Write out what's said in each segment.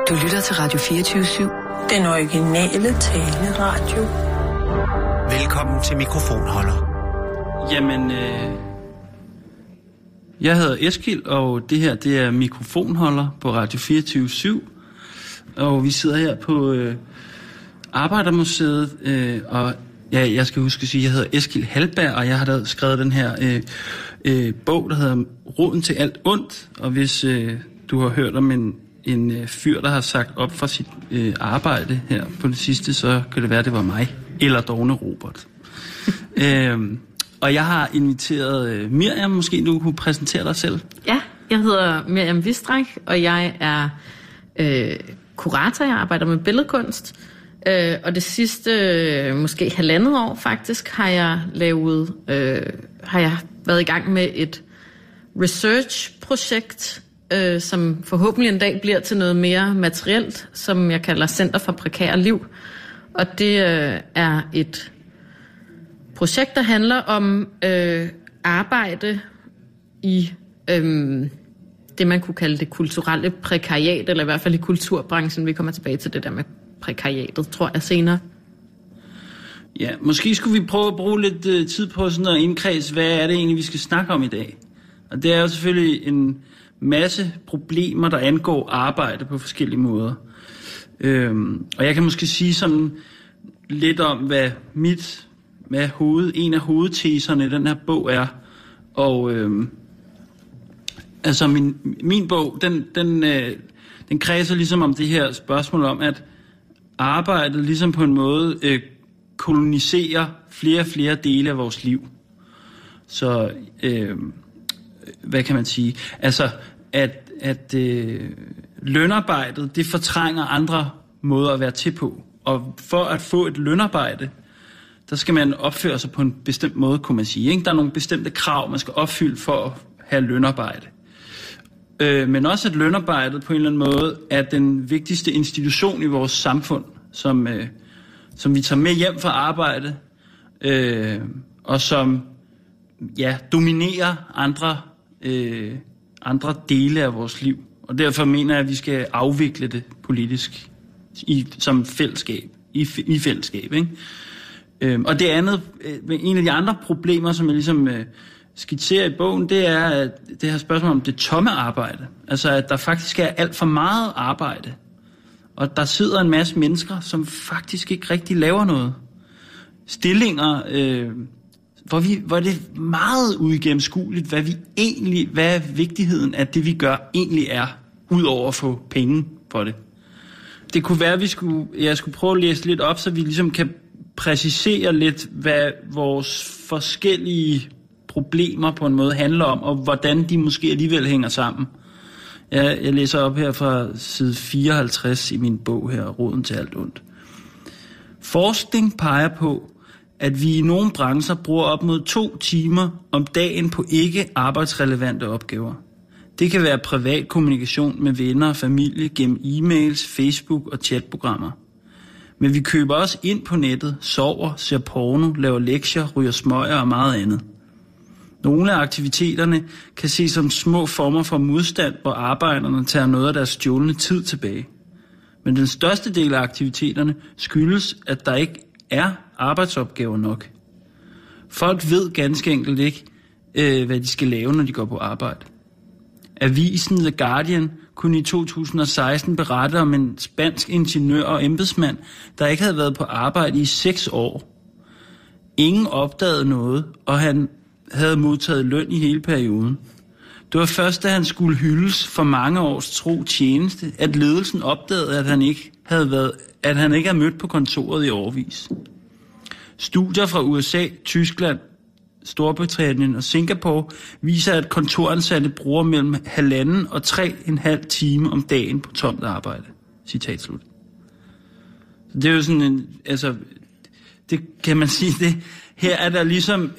Du lytter til Radio 24/7. Den originale taleradio. Velkommen til mikrofonholder. Jamen, jeg hedder Eskild, og det her, det er mikrofonholder på Radio 24/7. Og vi sidder her på Arbejdermuseet, og ja, jeg skal huske at sige, at jeg hedder Eskild Halberg, og jeg har da skrevet den her bog, der hedder Roden til alt ondt. Og hvis du har hørt om en fyr, der har sagt op fra sit arbejde her på det sidste, så kan det være, det var mig, eller Dovne Robert. Og jeg har inviteret Miriam, måske du kunne præsentere dig selv. Ja, jeg hedder Miriam Vistræk, og jeg er kurator, jeg arbejder med billedkunst. Og det sidste, måske 1,5 år faktisk, har jeg været i gang med et research-projekt, som forhåbentlig en dag bliver til noget mere materielt, som jeg kalder Center for Prekære Liv. Og det er et projekt, der handler om arbejde i det, man kunne kalde det kulturelle prekariat, eller i hvert fald i kulturbranchen. Vi kommer tilbage til det der med prekariatet, tror jeg, senere. Ja, måske skulle vi prøve at bruge lidt tid på sådan at indkredse, hvad er det egentlig, vi skal snakke om i dag. Og det er jo selvfølgelig en masse problemer, der angår arbejde på forskellige måder. Og jeg kan måske sige sådan lidt om, hvad en af hovedteserne i den her bog er. Og altså min bog, den kredser ligesom om det her spørgsmål om, at arbejdet ligesom på en måde koloniserer flere og flere dele af vores liv. Så hvad kan man sige? Altså at lønarbejdet, det fortrænger andre måder at være til på. Og for at få et lønarbejde, der skal man opføre sig på en bestemt måde, kunne man sige. Ikke? Der er nogle bestemte krav, man skal opfylde for at have lønarbejde. Men også at lønarbejdet på en eller anden måde er den vigtigste institution i vores samfund, som vi tager med hjem fra arbejde, og som dominerer andre dele af vores liv. Og derfor mener jeg, at vi skal afvikle det politisk som fællesskab, i fællesskab. Ikke? Og det andet, en af de andre problemer, som jeg ligesom skitserer i bogen, det er at det her spørgsmål om det tomme arbejde. Altså at der faktisk er alt for meget arbejde. Og der sidder en masse mennesker, som faktisk ikke rigtig laver noget. Stillinger, hvor det er meget uigennemskueligt, hvad vigtigheden af det, vi gør, egentlig er, udover at få penge for det. Det kunne være, at jeg skulle prøve at læse lidt op, så vi ligesom kan præcisere lidt, hvad vores forskellige problemer på en måde handler om, og hvordan de måske alligevel hænger sammen. Jeg læser op her fra side 54 i min bog her, Roden til alt ondt. Forskning peger på, at vi i nogle brancher bruger op mod 2 timer om dagen på ikke arbejdsrelevante opgaver. Det kan være privat kommunikation med venner og familie gennem e-mails, Facebook og chatprogrammer. Men vi køber også ind på nettet, sover, ser porno, laver lektier, ryger smøger og meget andet. Nogle af aktiviteterne kan ses som små former for modstand, hvor arbejderne tager noget af deres stjålne tid tilbage. Men den største del af aktiviteterne skyldes, at der ikke er arbejdsopgaver nok. Folk ved ganske enkelt ikke, hvad de skal lave, når de går på arbejde. Avisen The Guardian kunne i 2016 berette om en spansk ingeniør og embedsmand, der ikke havde været på arbejde i 6 år. Ingen opdagede noget, og han havde modtaget løn i hele perioden. Det var først, da han skulle hyldes for mange års tro tjeneste, at ledelsen opdagede, at han ikke havde mødt på kontoret i årevis. Studier fra USA, Tyskland, Storbritannien og Singapore viser, at kontoransatte bruger mellem 1,5 og 3,5 timer om dagen på tomt arbejde. Citat slut. Så det er jo sådan en, altså, det kan man sige, det her er der ligesom,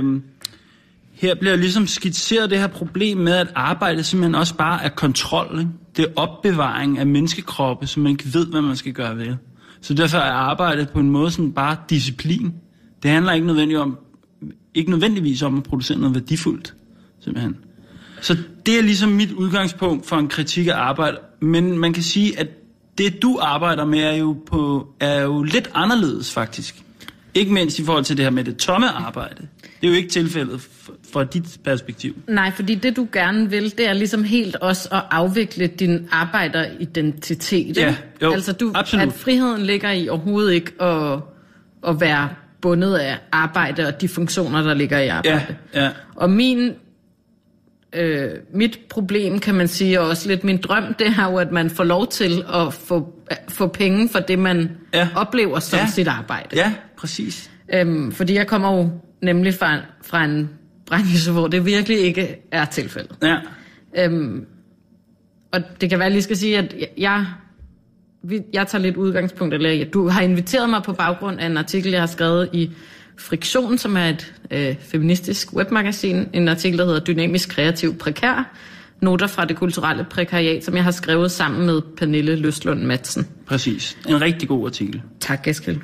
her bliver ligesom skitseret det her problem med, at arbejde simpelthen også bare er kontrol, ikke? Det er opbevaring af menneskekroppe, som man ikke ved, hvad man skal gøre ved. Så derfor er arbejdet på en måde sådan bare disciplin. Det handler ikke nødvendigvis om at producere noget værdifuldt, simpelthen. Så det er ligesom mit udgangspunkt for en kritik af arbejde. Men man kan sige, at det du arbejder med er jo lidt anderledes faktisk. Ikke mindst i forhold til det her med det tomme arbejde. Det er jo ikke tilfældet fra dit perspektiv. Nej, fordi det du gerne vil, det er ligesom helt også at afvikle din arbejderidentitet. Ja, jo, altså absolut. At friheden ligger i overhovedet ikke at være bundet af arbejde og de funktioner, der ligger i arbejde. Ja. Og mit problem, kan man sige, og også lidt min drøm, det er jo, at man får lov til at få penge for det, man oplever som sit arbejde. Ja, præcis. Fordi jeg kommer jo nemlig fra en branche, hvor det virkelig ikke er tilfældet. Ja. Og det kan være, at jeg lige skal sige, at jeg tager lidt udgangspunkt, eller du har inviteret mig på baggrund af en artikel, jeg har skrevet i Friktion, som er et feministisk webmagasin. En artikel, der hedder Dynamisk Kreativ Prekær. Noter fra det kulturelle prekariat, som jeg har skrevet sammen med Pernille Løstlund Madsen. Præcis. En rigtig god artikel. Tak, Eskild.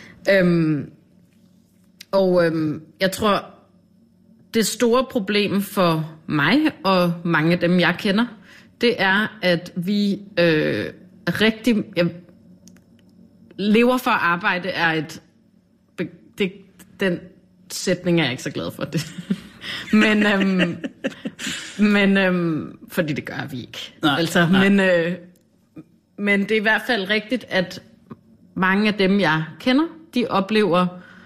Jeg tror, det store problem for mig og mange af dem, jeg kender, det er, at vi lever for at arbejde er den sætning er jeg ikke så glad for det. men fordi det gør vi ikke. Nej. Men det er i hvert fald rigtigt, at mange af dem, jeg kender, de oplever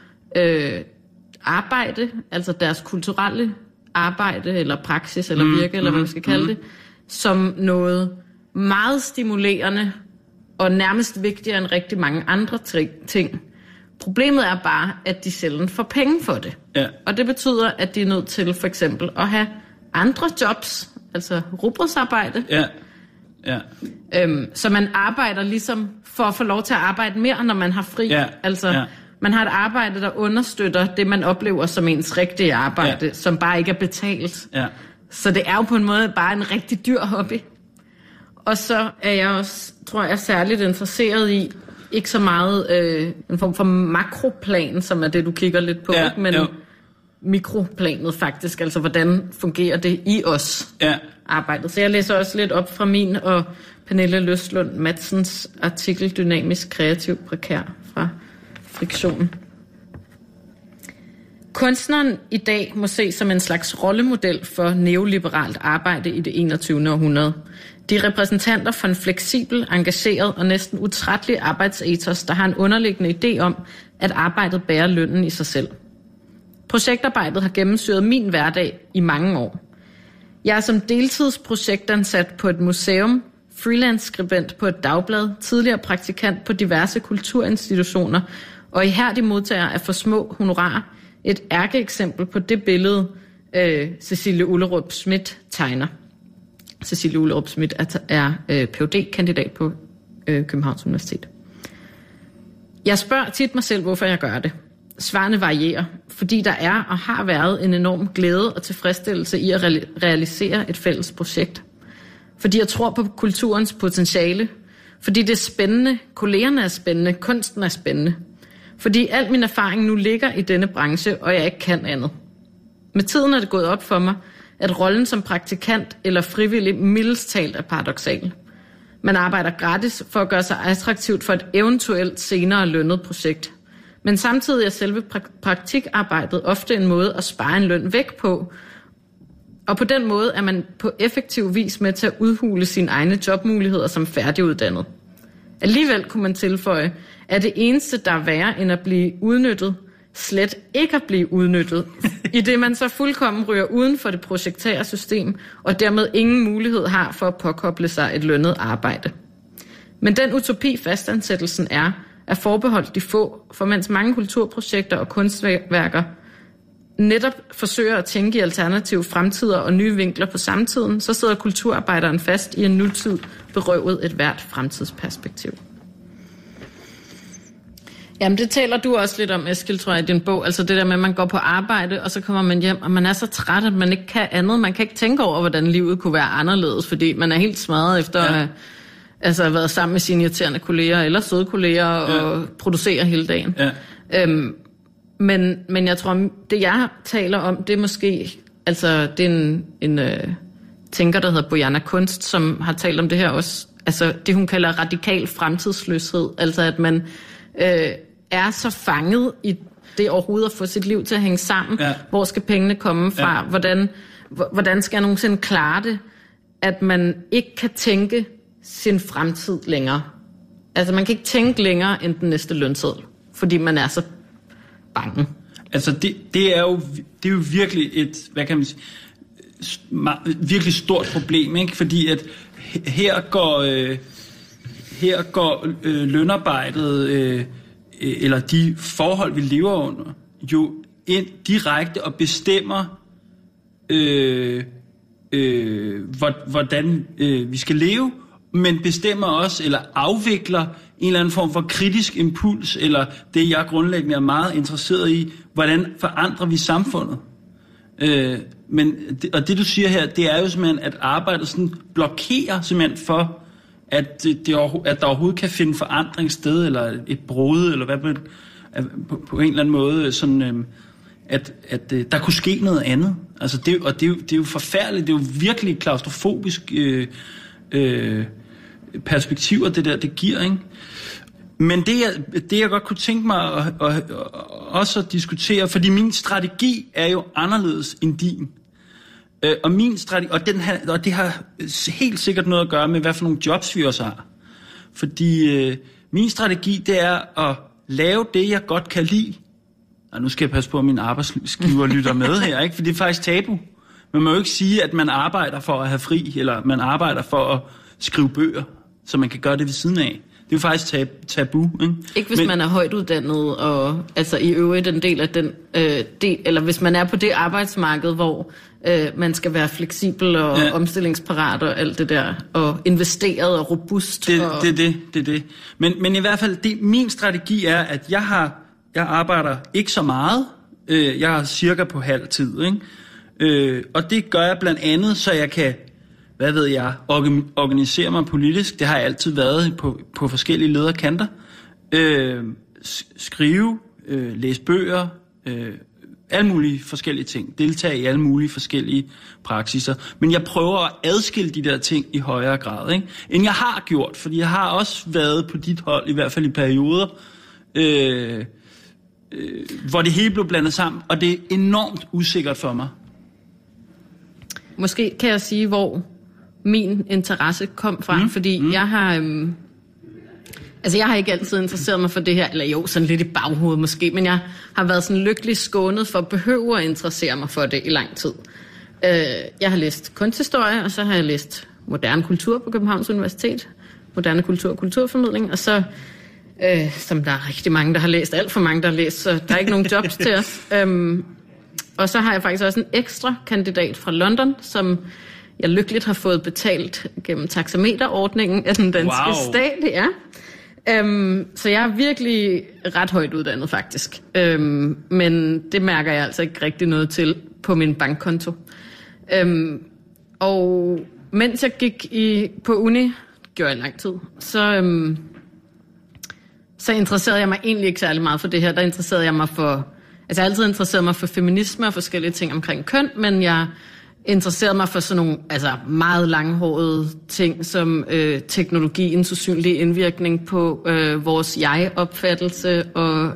arbejde, altså deres kulturelle arbejde, eller praksis, eller virke, eller hvad man skal kalde det, som noget meget stimulerende, og nærmest vigtigere end rigtig mange andre ting. Problemet er bare, at de sjældent får penge for det. Ja. Og det betyder, at de er nødt til for eksempel at have andre jobs, altså rugbrødsarbejde. Ja. Så man arbejder ligesom for at få lov til at arbejde mere, når man har fri. Man har et arbejde, der understøtter det, man oplever som ens rigtige arbejde, som bare ikke er betalt. Ja. Så det er jo på en måde bare en rigtig dyr hobby. Og så er jeg også, tror jeg, særligt interesseret i, ikke så meget en form for makroplan, som er det, du kigger lidt på, men mikroplanet faktisk, altså hvordan fungerer det i os arbejdet. Så jeg læser også lidt op fra min og Pernille Løstlund Madsens artikel Dynamisk Kreativ Prekær fra Friktion. Kunstneren i dag må ses som en slags rollemodel for neoliberalt arbejde i det 21. århundrede. De er repræsentanter for en fleksibel, engageret og næsten utrættelig arbejdsetos, der har en underliggende idé om, at arbejdet bærer lønnen i sig selv. Projektarbejdet har gennemsyret min hverdag i mange år. Jeg er som deltidsprojektansat på et museum, freelance-skribent på et dagblad, tidligere praktikant på diverse kulturinstitutioner og ihærdig modtager af for små honorarer. Et ærkeeksempel på det billede, Cecilie Ullerup Schmidt tegner. Cecilie Ullerup Schmidt er Ph.D.-kandidat på Københavns Universitet. Jeg spørger tit mig selv, hvorfor jeg gør det. Svarene varierer, fordi der er og har været en enorm glæde og tilfredsstillelse i at realisere et fælles projekt. Fordi jeg tror på kulturens potentiale. Fordi det er spændende, kollegerne er spændende, kunsten er spændende. Fordi al min erfaring nu ligger i denne branche, og jeg ikke kan andet. Med tiden er det gået op for mig, at rollen som praktikant eller frivillig mildest talt er paradoksal. Man arbejder gratis for at gøre sig attraktivt for et eventuelt senere lønnet projekt. Men samtidig er selve praktikarbejdet ofte en måde at spare en løn væk på, og på den måde er man på effektiv vis med til at udhule sine egne jobmuligheder som færdiguddannet. Alligevel kunne man tilføje, at det eneste, der er værre end at blive udnyttet, slet ikke at blive udnyttet, i det man så fuldkommen ryger uden for det projektære system, og dermed ingen mulighed har for at påkoble sig et lønnet arbejde. Men den utopi fastansættelsen er forbeholdt de få, for mens mange kulturprojekter og kunstværker netop forsøger at tænke i alternative fremtider og nye vinkler på samtiden, så sidder kulturarbejderen fast i en nutid berøvet et hvert fremtidsperspektiv. Jamen, det taler du også lidt om, Eskild, tror jeg, i din bog. Altså det der med, at man går på arbejde, og så kommer man hjem, og man er så træt, at man ikke kan andet. Man kan ikke tænke over, hvordan livet kunne være anderledes, fordi man er helt smadret efter at have været sammen med sine irriterende kolleger, eller søde kolleger, og producere hele dagen. Ja. Men jeg tror, det jeg taler om, det er måske, altså det tænker, der hedder Bojana Kunst, som har talt om det her også. Altså det, hun kalder radikal fremtidsløshed. Altså at man er så fanget i det overhovedet at få sit liv til at hænge sammen. Ja. Hvor skal pengene komme fra? Ja. Hvordan skal jeg nogensinde klare det, at man ikke kan tænke sin fremtid længere? Altså man kan ikke tænke længere end den næste lønseddel, fordi man er så bange. Altså det er jo virkelig et, hvad kan man sige, virkelig stort problem, ikke? Fordi at her går lønarbejdet eller de forhold vi lever under jo ind direkte og bestemmer hvordan vi skal leve, men bestemmer også eller afvikler en eller anden form for kritisk impuls, eller det jeg grundlæggende er meget interesseret i, hvordan forandrer vi samfundet. Og det du siger her, det er jo simpelthen, at arbejdet sådan blokerer simpelthen for, at der overhovedet kan finde forandring sted, eller et brud, eller hvad på en eller anden måde, sådan, at der kunne ske noget andet. Altså det er jo forfærdeligt, det er jo virkelig klaustrofobisk perspektiver, det giver, ikke? Men det jeg godt kunne tænke mig også at diskutere, fordi min strategi er jo anderledes end din. Og min strategi, og det har helt sikkert noget at gøre med, hvad for nogle jobs vi også har. Fordi min strategi, det er at lave det, jeg godt kan lide. Og nu skal jeg passe på, at min arbejdsgiver lytter med her, ikke? For det er faktisk tabu. Man må jo ikke sige, at man arbejder for at have fri, eller man arbejder for at skrive bøger, så man kan gøre det ved siden af. Det er jo faktisk tabu, ikke? Ikke hvis man er højt uddannet, og altså i øvrigt en del af den del, eller hvis man er på det arbejdsmarked, hvor man skal være fleksibel og omstillingsparat og alt det der, og investeret og robust. Det er det. Men i hvert fald, min strategi er, at jeg arbejder ikke så meget. Jeg er cirka på halv tid, ikke? Og det gør jeg blandt andet, så jeg kan, organisere mig politisk. Det har jeg altid været på forskellige lederkanter. Skrive, læse bøger, alle mulige forskellige ting. Deltage i alle mulige forskellige praksiser. Men jeg prøver at adskille de der ting i højere grad, ikke? End jeg har gjort, fordi jeg har også været på dit hold, i hvert fald i perioder, hvor det hele blev blandet sammen, og det er enormt usikkert for mig. Måske kan jeg sige, hvor min interesse kom fra, fordi jeg har ikke altid interesseret mig for det her, eller jo, sådan lidt i baghovedet måske, men jeg har været sådan lykkelig skånet for at behøve at interessere mig for det i lang tid. Jeg har læst kunsthistorie, og så har jeg læst moderne kultur på Københavns Universitet, moderne kultur og kulturformidling, og så, som der er rigtig mange, der har læst, alt for mange, der har læst, så der er ikke nogen jobs til os. Og så har jeg faktisk også en ekstra kandidat fra London, som jeg lykkeligt har fået betalt gennem taxameterordningen af den danske stat. Ja. Så jeg er virkelig ret højt uddannet faktisk. Men det mærker jeg altså ikke rigtig noget til på min bankkonto. Og mens jeg gik på uni, gjorde jeg lang tid, så interesserede jeg mig egentlig ikke særlig meget for det her. Der interesserede jeg mig for... Altså jeg har altid interesseret mig for feminisme og forskellige ting omkring køn, men jeg interesserede mig for sådan nogle meget langhårede ting som teknologiens usynlige indvirkning på vores jeg-opfattelse og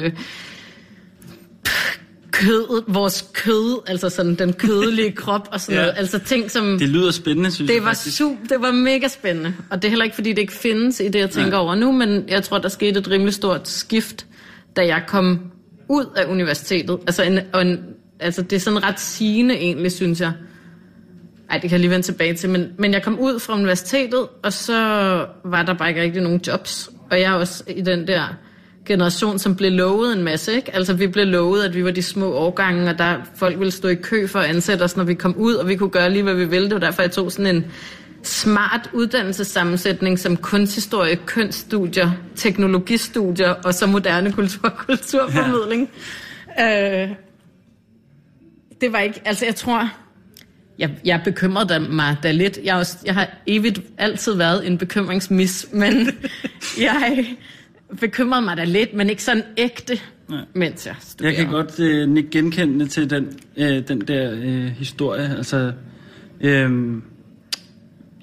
vores kød, altså sådan den kødelige krop og sådan noget. Altså ting som... Det lyder spændende, synes jeg faktisk. Det var mega spændende, og det er heller ikke fordi det ikke findes i det jeg tænker over nu, men jeg tror der skete et rimelig stort skift, da jeg kom ud af universitetet. Altså det er sådan ret sigende egentlig, synes jeg. Ej, det kan jeg lige vende tilbage til. Men jeg kom ud fra universitetet, og så var der bare ikke rigtig nogen jobs. Og jeg er også i den der generation, som blev lovet en masse, ikke? Altså vi blev lovet, at vi var de små årgange, og der folk ville stå i kø for at ansætte os, når vi kom ud, og vi kunne gøre lige, hvad vi ville. Det var derfor, jeg tog sådan en smart uddannelsessammensætning som kunsthistorie, kønsstudier, teknologistudier og så moderne kulturformidling. Ja. Det var ikke... Altså, jeg tror... Jeg bekymrede mig da lidt. Jeg har evigt altid været en bekymringsmis, men jeg bekymrede mig da lidt, men ikke sådan ægte, mens jeg studerede. Jeg kan godt genkende til den der historie. Altså,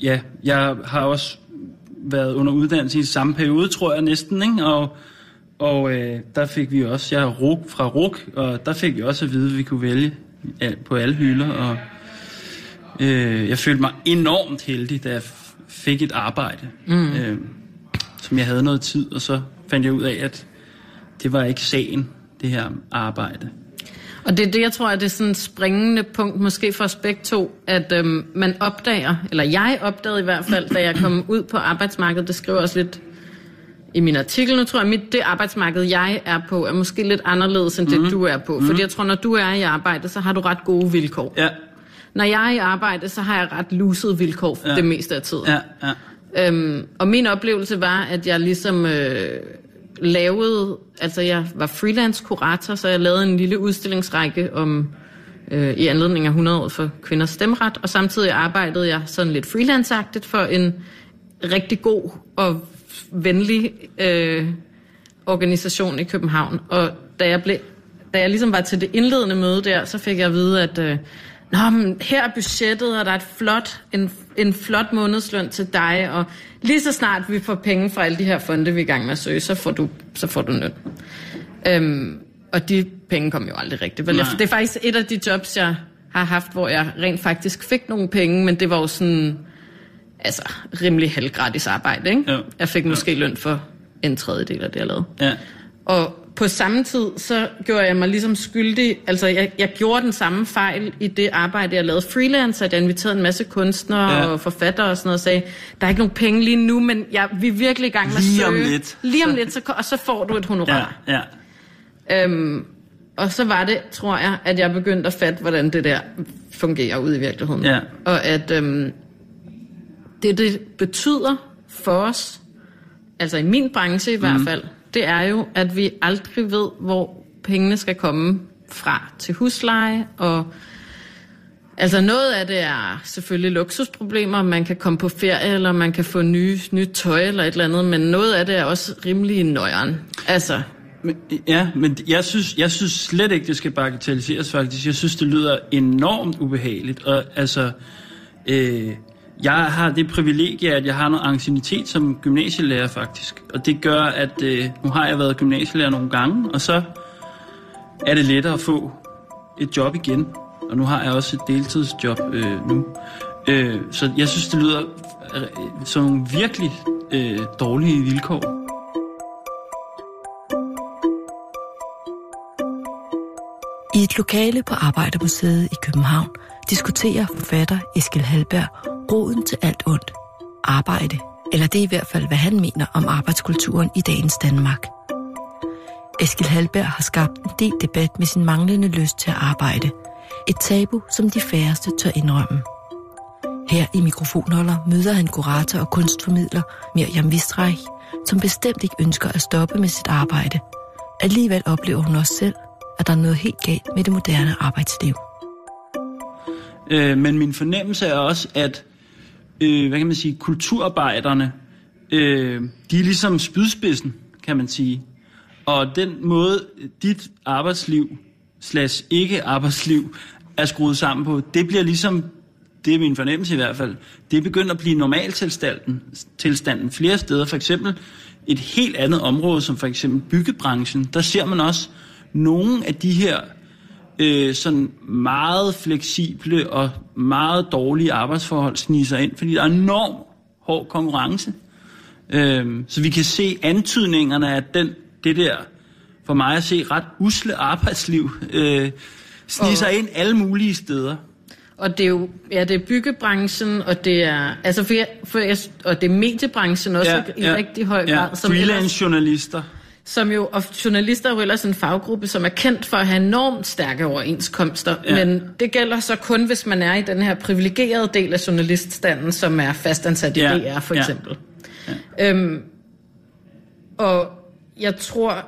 jeg har også været under uddannelse i samme periode, tror jeg næsten, ikke? Og der fik vi også, jeg er fra RUK, og der fik vi også at vide, at vi kunne vælge på alle hylder, og jeg følte mig enormt heldig, da jeg fik et arbejde, som jeg havde noget tid, og så fandt jeg ud af, at det var ikke sagen, det her arbejde. Og det er det, jeg tror, at det er sådan et springende punkt, måske for os begge to, at man opdager, eller jeg opdagede i hvert fald, da jeg kom ud på arbejdsmarkedet, det skriver også lidt i min artikel, nu tror jeg, det arbejdsmarked, jeg er på, er måske lidt anderledes, end det, du er på. Fordi jeg tror, når du er i arbejde, så har du ret gode vilkår. Ja. Når jeg er i arbejde, så har jeg ret lusede vilkår det meste af tiden. Ja. Og min oplevelse var, at jeg ligesom lavede, altså jeg var freelance kurator, så jeg lavede en lille udstillingsrække om i anledning af 100 år for kvinders stemmeret, og samtidig arbejdede jeg sådan lidt freelance-agtigt for en rigtig god og venlig organisation i København. Og da jeg ligesom var til det indledende møde der, så fik jeg at vide, at men her er budgettet, og der er en flot månedsløn til dig, og lige så snart vi får penge fra alle de her fonde, vi er i gang med at søge, så får du løn. Og de penge kom jo aldrig rigtigt. Det er faktisk et af de jobs, jeg har haft, hvor jeg rent faktisk fik nogle penge, men det var jo sådan rimelig halvgratis arbejde, ikke? Ja. Jeg fik måske løn for en tredjedel af det, jeg lavede. Ja. Og på samme tid, så gjorde jeg mig ligesom skyldig, altså jeg gjorde den samme fejl i det arbejde, jeg lavede freelance, at jeg inviterede en masse kunstnere og forfattere og sådan noget, og sagde, der er ikke nogen penge lige nu, men vi er virkelig i gang med at søge. Lige om lidt, så får du et honorar. Ja. Og så var det, tror jeg, at jeg begyndte at fatte, hvordan det der fungerer ude i virkeligheden. Ja. Og at det betyder for os, altså i min branche i hvert fald, det er jo, at vi aldrig ved, hvor pengene skal komme fra til husleje, og altså noget af det er selvfølgelig luksusproblemer, man kan komme på ferie, eller man kan få nyt tøj eller et eller andet, men noget af det er også rimelig nøjeren. Altså. Men jeg synes slet ikke, det skal bagatelliseres faktisk. Jeg synes, det lyder enormt ubehageligt, og altså jeg har det privilegie, at jeg har noget anciennitet som gymnasielærer faktisk. Og det gør, at nu har jeg været gymnasielærer nogle gange, og så er det lettere at få et job igen. Og nu har jeg også et deltidsjob nu. Så jeg synes, det lyder som nogle virkelig dårlige vilkår. I et lokale på Arbejdermuseet i København diskuterer forfatter Eskil Halberg roden til alt ondt. Arbejde. Eller det er i hvert fald, hvad han mener om arbejdskulturen i dagens Danmark. Eskil Halberg har skabt en del debat med sin manglende lyst til at arbejde. Et tabu, som de færreste tør indrømme. Her i Mikrofonholder møder han kurator og kunstformidler Miriam Wistreich, som bestemt ikke ønsker at stoppe med sit arbejde. Alligevel oplever hun også selv, at der er noget helt galt med det moderne arbejdsliv. Men min fornemmelse er også, at kulturarbejderne, de er ligesom spydspidsen, kan man sige. Og den måde, dit arbejdsliv / ikke arbejdsliv er skruet sammen på, det bliver ligesom, det er min fornemmelse i hvert fald, det begynder at blive normaltilstanden flere steder. For eksempel et helt andet område, som for eksempel byggebranchen, der ser man også nogle af de her sådan meget fleksible og meget dårlige arbejdsforhold sniger ind, fordi der er enormt hård konkurrence. Så vi kan se antydningerne af det der, for mig at se, ret usle arbejdsliv sniger sig ind alle mulige steder. Og det er jo, det er byggebranchen, og det er, altså og det er mediebranchen også i rigtig høj grad. Ja, freelance-journalister. Og journalister er jo ellers en faggruppe, som er kendt for at have enormt stærke overenskomster. Ja. Men det gælder så kun, hvis man er i den her privilegerede del af journaliststanden, som er fastansat i DR, for eksempel. Ja. Og jeg tror...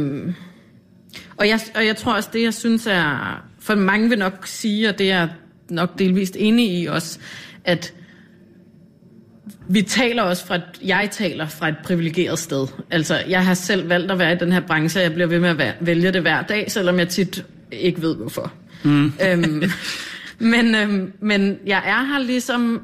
jeg tror også, det jeg synes er... For mange vil nok sige, og det er nok delvist enig i også, at jeg taler fra et privilegeret sted. Altså, jeg har selv valgt at være i den her branche, og jeg bliver ved med at vælge det hver dag, selvom jeg tit ikke ved hvorfor. Men jeg er her ligesom...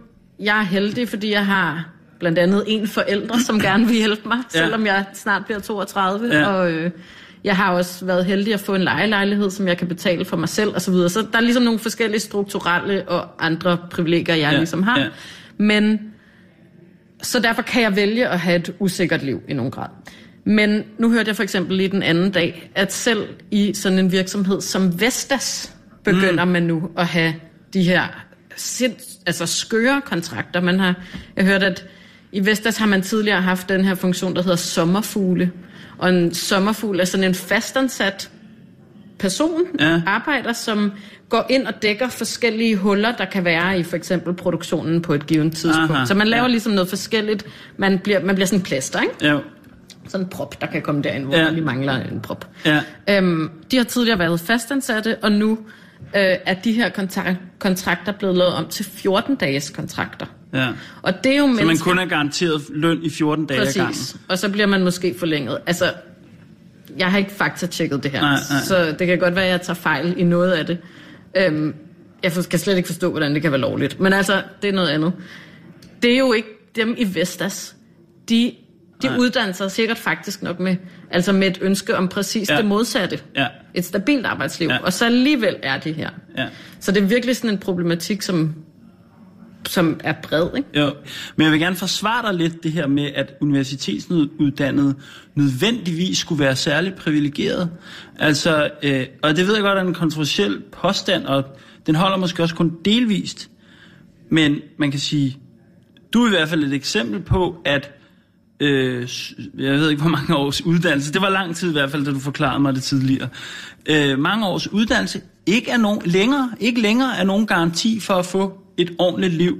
jeg er heldig, fordi jeg har blandt andet en forælder, som gerne vil hjælpe mig, selvom jeg snart bliver 32. Ja. Og jeg har også været heldig at få en lejelejlighed, som jeg kan betale for mig selv osv. Så der er ligesom nogle forskellige strukturelle og andre privilegier, jeg ligesom har. Ja. Men så derfor kan jeg vælge at have et usikkert liv i nogen grad. Men nu hørte jeg for eksempel lige den anden dag, at selv i sådan en virksomhed som Vestas begynder man nu at have de her skøre kontrakter. Jeg hørte, at i Vestas har man tidligere haft den her funktion, der hedder sommerfugle. Og en sommerfugl er sådan en fastansat person, arbejder, som går ind og dækker forskellige huller, der kan være i for eksempel produktionen på et givet tidspunkt. Aha, så man laver ligesom noget forskelligt. Man bliver sådan en plaster, ikke? Jo. Sådan en prop, der kan komme derind, hvor man lige mangler en prop. Ja. De har tidligere været fastansatte, og nu er de her kontrakter blevet lavet om til 14-dages kontrakter. Ja. Og det er jo så man kun er garanteret løn i 14 dage ad gangen. Og så bliver man måske forlænget. Altså, jeg har ikke faktatjekket det her, nej. Så det kan godt være, at jeg tager fejl i noget af det. Jeg kan slet ikke forstå, hvordan det kan være lovligt. Men altså, det er noget andet. Det er jo ikke dem i Vestas. De uddanner sig sikkert faktisk nok med et ønske om præcis det modsatte. Ja. Et stabilt arbejdsliv. Ja. Og så alligevel er det her. Ja. Så det er virkelig sådan en problematik, som er bred, ikke? Jo, men jeg vil gerne forsvare dig lidt det her med, at universitetsuddannede nødvendigvis skulle være særligt privilegeret. Altså, og det ved jeg godt er en kontroversiel påstand, og den holder måske også kun delvist. Men man kan sige, du er i hvert fald et eksempel på, at jeg ved ikke, hvor mange års uddannelse, det var lang tid i hvert fald, da du forklarede mig det tidligere, mange års uddannelse ikke længere er nogen garanti for at få et ordentligt liv,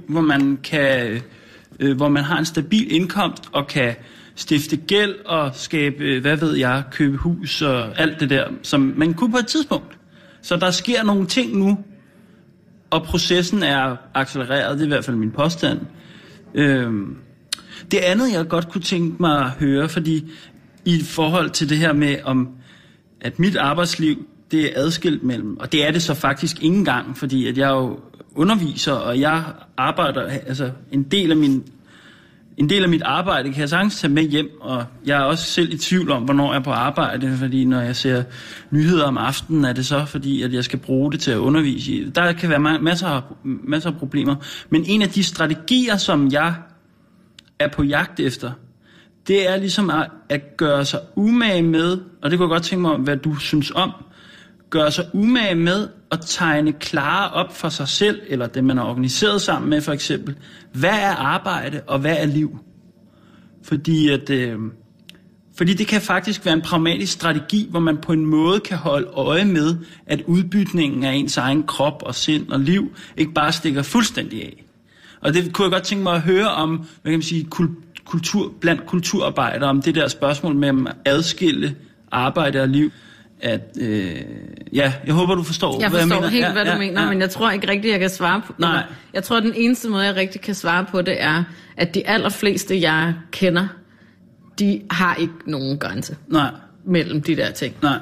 hvor man har en stabil indkomst og kan stifte gæld og skabe, købe hus og alt det der, som man kunne på et tidspunkt. Så der sker nogle ting nu, og processen er accelereret, det er i hvert fald min påstand. Det andet, jeg godt kunne tænke mig at høre, fordi i forhold til det her med, at mit arbejdsliv, det er adskilt mellem, og det er det så faktisk ikke engang, fordi at jeg jo underviser, og jeg arbejder, altså en del af mit arbejde kan jeg sagtens tage med hjem, og jeg er også selv i tvivl om, hvornår jeg er på arbejde, fordi når jeg ser nyheder om aftenen, er det så fordi, at jeg skal bruge det til at undervise i. Der kan være masser af problemer, men en af de strategier, som jeg er på jagt efter, det er ligesom at gøre sig umage med, og det kunne jeg godt tænke mig, hvad du synes om, gøre sig umage med at tegne klare op for sig selv, eller det man er organiseret sammen med for eksempel, hvad er arbejde og hvad er liv? Fordi det kan faktisk være en pragmatisk strategi, hvor man på en måde kan holde øje med, at udbytningen af ens egen krop og sind og liv ikke bare stikker fuldstændig af. Og det kunne jeg godt tænke mig at høre om, hvad kan man sige, blandt kulturarbejdere, om det der spørgsmål med at adskille arbejde og liv. Jeg håber, du forstår, hvad jeg mener. Jeg forstår helt, hvad du mener, men jeg tror ikke rigtigt, jeg kan svare på det. Nej. Jeg tror, den eneste måde, jeg rigtig kan svare på det, er, at de allerfleste, jeg kender, de har ikke nogen grænse mellem de der ting. Nej.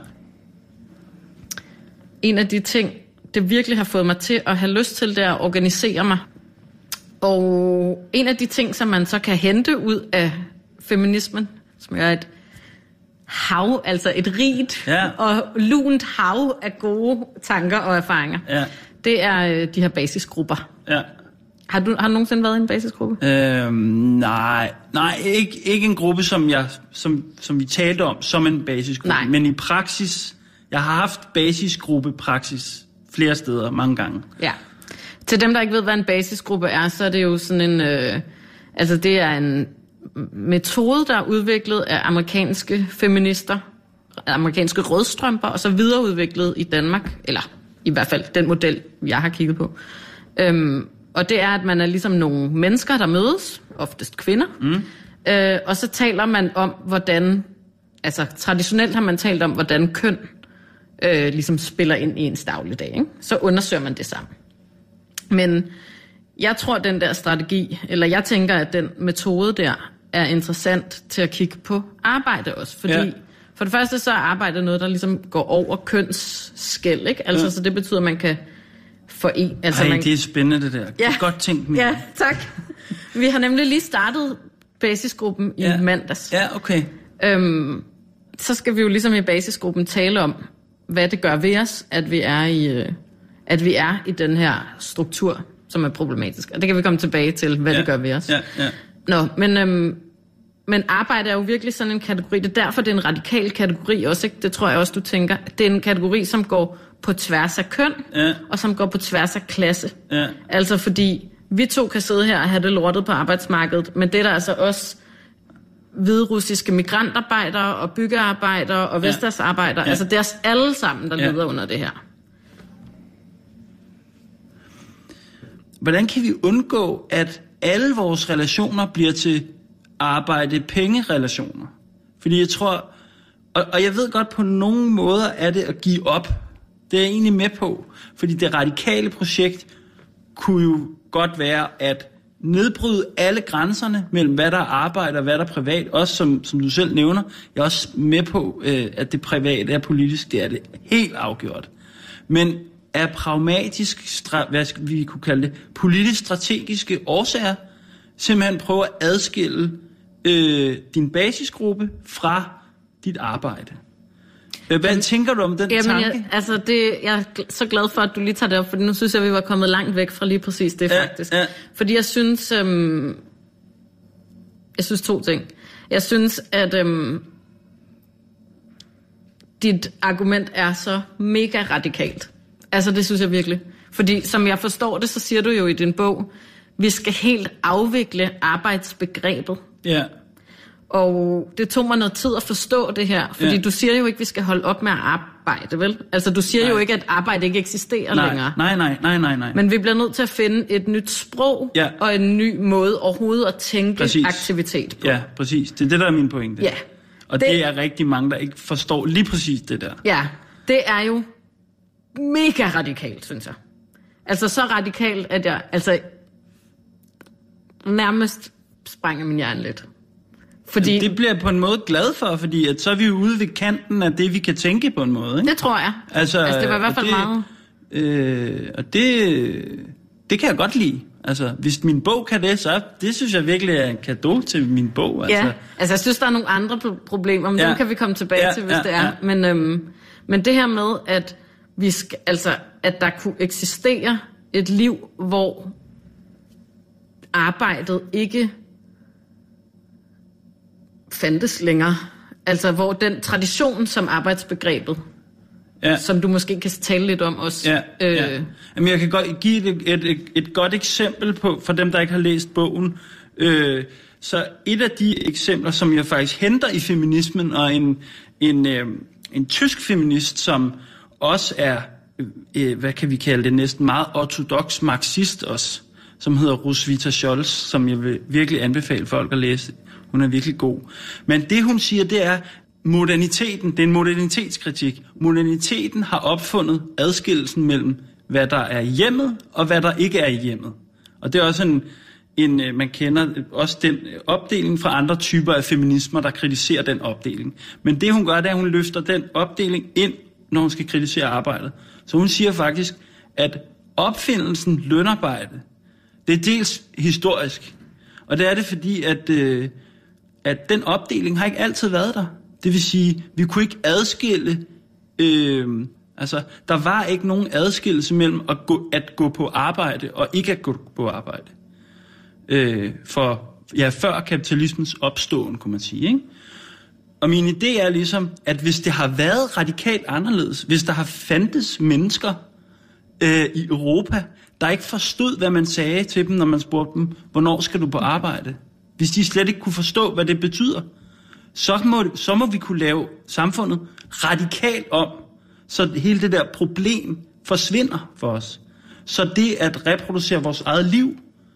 En af de ting, det virkelig har fået mig til at have lyst til, det er at organisere mig. Og en af de ting, som man så kan hente ud af feminismen, som er et hav, altså et rigt og lunt hav af gode tanker og erfaringer, det er de her basisgrupper. Ja. Har du nogensinde været i en basisgruppe? Nej, ikke en gruppe, som vi talte om, som en basisgruppe. Nej. Men i praksis, jeg har haft basisgruppe-praksis flere steder, mange gange. Ja. Til dem, der ikke ved, hvad en basisgruppe er, så er det jo sådan en... det er en metode, der er udviklet af amerikanske feminister, amerikanske rødstrømper, og så videreudviklet i Danmark, eller i hvert fald den model, jeg har kigget på. Og det er, at man er ligesom nogle mennesker, der mødes, oftest kvinder, og så taler man om, hvordan... Altså, traditionelt har man talt om, hvordan køn ligesom spiller ind i ens dagligdag, ikke? Så undersøger man det sammen. Men jeg tror, den der strategi, eller jeg tænker, at den metode der er interessant til at kigge på arbejde også. Fordi for det første så er arbejde noget, der ligesom går over kønsskel, ikke? Altså, så det betyder, at man kan forene... Altså, det er spændende det der. Ja. Det er godt tænkt med. Ja, tak. Vi har nemlig lige startet basisgruppen i mandags. Ja, okay. Så skal vi jo ligesom i basisgruppen tale om, hvad det gør ved os, at vi er i den her struktur, som er problematisk. Og det kan vi komme tilbage til, hvad det gør ved os. Ja. Nå, men arbejde er jo virkelig sådan en kategori. Det er derfor, det er en radikal kategori også, ikke? Det tror jeg også, du tænker. Det er en kategori, som går på tværs af køn, og som går på tværs af klasse. Ja. Altså fordi vi to kan sidde her og have det lortet på arbejdsmarkedet, men det er der altså også hviderussiske migrantarbejdere og byggearbejdere og vestdagsarbejdere. Altså det er os alle sammen, der lider under det her. Hvordan kan vi undgå, at alle vores relationer bliver til arbejde-penge-relationer? Fordi jeg tror, og jeg ved godt, på nogle måder er det at give op. Det er jeg egentlig med på. Fordi det radikale projekt kunne jo godt være at nedbryde alle grænserne mellem, hvad der er arbejde og hvad der er privat. Også som du selv nævner. Jeg er også med på, at det private er politisk. Det er det helt afgjort. Men er pragmatisk, hvad skal vi kunne kalde det, politisk strategiske årsager, simpelthen prøve at adskille din basisgruppe fra dit arbejde. Hvad tænker du om den tanke? Jeg er så glad for, at du lige tager det op, for nu synes jeg, vi var kommet langt væk fra lige præcis det, faktisk. Ja. Fordi jeg synes to ting. Jeg synes, at dit argument er så mega radikalt. Altså, det synes jeg virkelig. Fordi, som jeg forstår det, så siger du jo i din bog, vi skal helt afvikle arbejdsbegrebet. Ja. Og det tog mig noget tid at forstå det her, fordi du siger jo ikke, at vi skal holde op med at arbejde, vel? Altså, du siger jo ikke, at arbejde ikke eksisterer længere. Nej. Men vi bliver nødt til at finde et nyt sprog og en ny måde overhovedet at tænke aktivitet på. Ja, præcis. Det er det, der er min pointe. Ja. Og det er rigtig mange, der ikke forstår lige præcis det der. Ja, det er jo mega radikalt, synes jeg. Altså så radikalt, at jeg nærmest sprænger min hjerne lidt. Fordi det bliver jeg på en måde glad for, fordi at så er vi jo ude ved kanten af det, vi kan tænke på en måde. Ikke? Det tror jeg. Altså det var i hvert fald meget. Og det kan jeg godt lide. Altså, hvis min bog kan det, så det synes jeg virkelig er en cadeau til min bog. Altså. Ja, altså jeg synes, der er nogle andre problemer, men dem kan vi komme tilbage til, hvis det er. Ja. Men det her med, at vi skal, at der kunne eksistere et liv, hvor arbejdet ikke fandtes længere. Altså, hvor den tradition som arbejdsbegrebet, som du måske kan tale lidt om også. Jamen, jeg kan godt give et godt eksempel på, for dem, der ikke har læst bogen. Så et af de eksempler, som jeg faktisk henter i feminismen, og en tysk feminist, som også er, hvad kan vi kalde det, næsten meget ortodox marxist også, som hedder Roswitha Scholz, som jeg vil virkelig anbefale folk at læse. Hun er virkelig god. Men det, hun siger, det er moderniteten. Det er en modernitetskritik. Moderniteten har opfundet adskillelsen mellem, hvad der er i hjemmet, og hvad der ikke er i hjemmet. Og det er også man kender også den opdeling fra andre typer af feminismer, der kritiserer den opdeling. Men det, hun gør, det er, at hun løfter den opdeling ind, når hun skal kritisere arbejdet. Så hun siger faktisk, at opfindelsen lønarbejde, det er dels historisk. Og det er det, fordi at den opdeling har ikke altid været der. Det vil sige, vi kunne ikke adskille, der var ikke nogen adskillelse mellem at gå på arbejde og ikke at gå på arbejde. Før kapitalismens opståen, kunne man sige, ikke? Og min idé er ligesom, at hvis det har været radikalt anderledes, hvis der har fandtes mennesker i Europa, der ikke forstod, hvad man sagde til dem, når man spurgte dem, hvornår skal du på arbejde? Hvis de slet ikke kunne forstå, hvad det betyder, så må vi kunne lave samfundet radikalt om, så hele det der problem forsvinder for os. Så det at reproducere vores eget liv,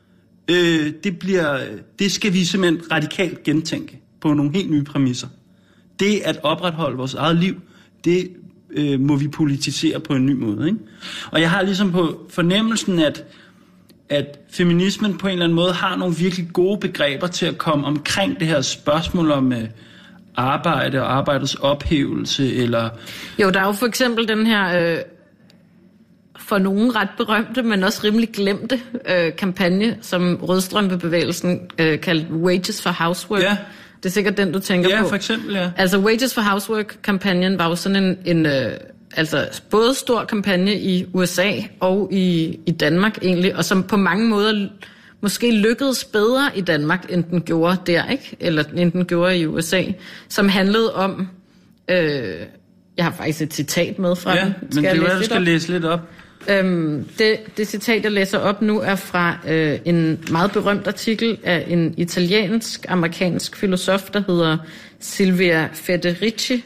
det skal vi simpelthen radikalt gentænke på nogle helt nye præmisser. Det at opretholde vores eget liv, det må vi politisere på en ny måde. Ikke? Og jeg har ligesom på fornemmelsen, at feminismen på en eller anden måde har nogle virkelig gode begreber til at komme omkring det her spørgsmål om arbejde og arbejdets ophævelse, eller... Jo, der er jo for eksempel den her for nogen ret berømte, men også rimelig glemte kampagne, som Rødstrømpebevægelsen kaldte Wages for Housework. Ja. Det er sikkert den, du tænker på. Ja, for eksempel, ja. Altså Wages for Housework-kampagnen var jo sådan en altså både stor kampagne i USA og i Danmark egentlig, og som på mange måder måske lykkedes bedre i Danmark, end den gjorde der, ikke? Eller end den gjorde i USA, som handlede om... jeg har faktisk et citat med fra den. Men det er jo, du skal læse lidt op. Det citat, jeg læser op nu, er fra en meget berømt artikel af en italiensk-amerikansk filosof, der hedder Silvia Federici.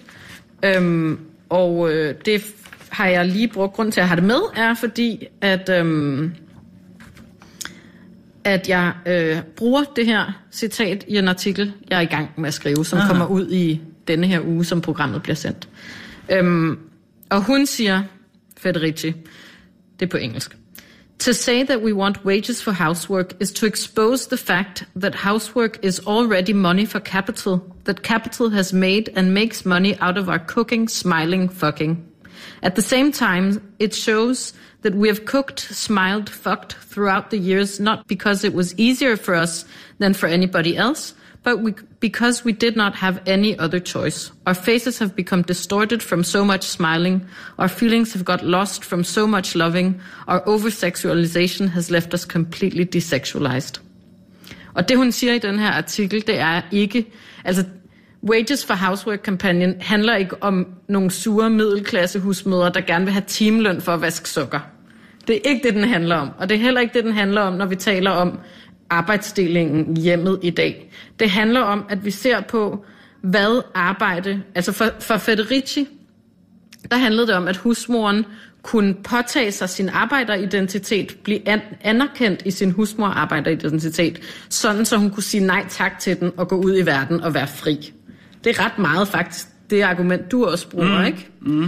Det har jeg lige brugt. Grund til at have det med, er fordi, at jeg bruger det her citat i en artikel, jeg er i gang med at skrive, som kommer ud i denne her uge, som programmet bliver sendt. Og hun siger, Federici, det er på engelsk: To say that we want wages for housework is to expose the fact that housework is already money for capital, that capital has made and makes money out of our cooking, smiling, fucking. At the same time, it shows that we have cooked, smiled, fucked throughout the years, not because it was easier for us than for anybody else, but because we did not have any other choice. Our faces have become distorted from so much smiling. Our feelings have got lost from so much loving. Our over-sexualization has left us completely desexualized. Og det, hun siger i den her artikel, det er ikke... Altså, Wages for Housework-kampagnen handler ikke om nogle sure middelklasse husmødre, der gerne vil have timeløn for at vaske sukker. Det er ikke det, den handler om. Og det er heller ikke det, den handler om, når vi taler om arbejdsdelingen i hjemmet i dag. Det handler om, at vi ser på, hvad arbejde... Altså for Federici, der handlede det om, at husmoren kunne påtage sig sin arbejderidentitet, blive anerkendt i sin husmorarbejderidentitet, sådan så hun kunne sige nej tak til den og gå ud i verden og være fri. Det er ret meget faktisk det argument, du også bruger, ikke?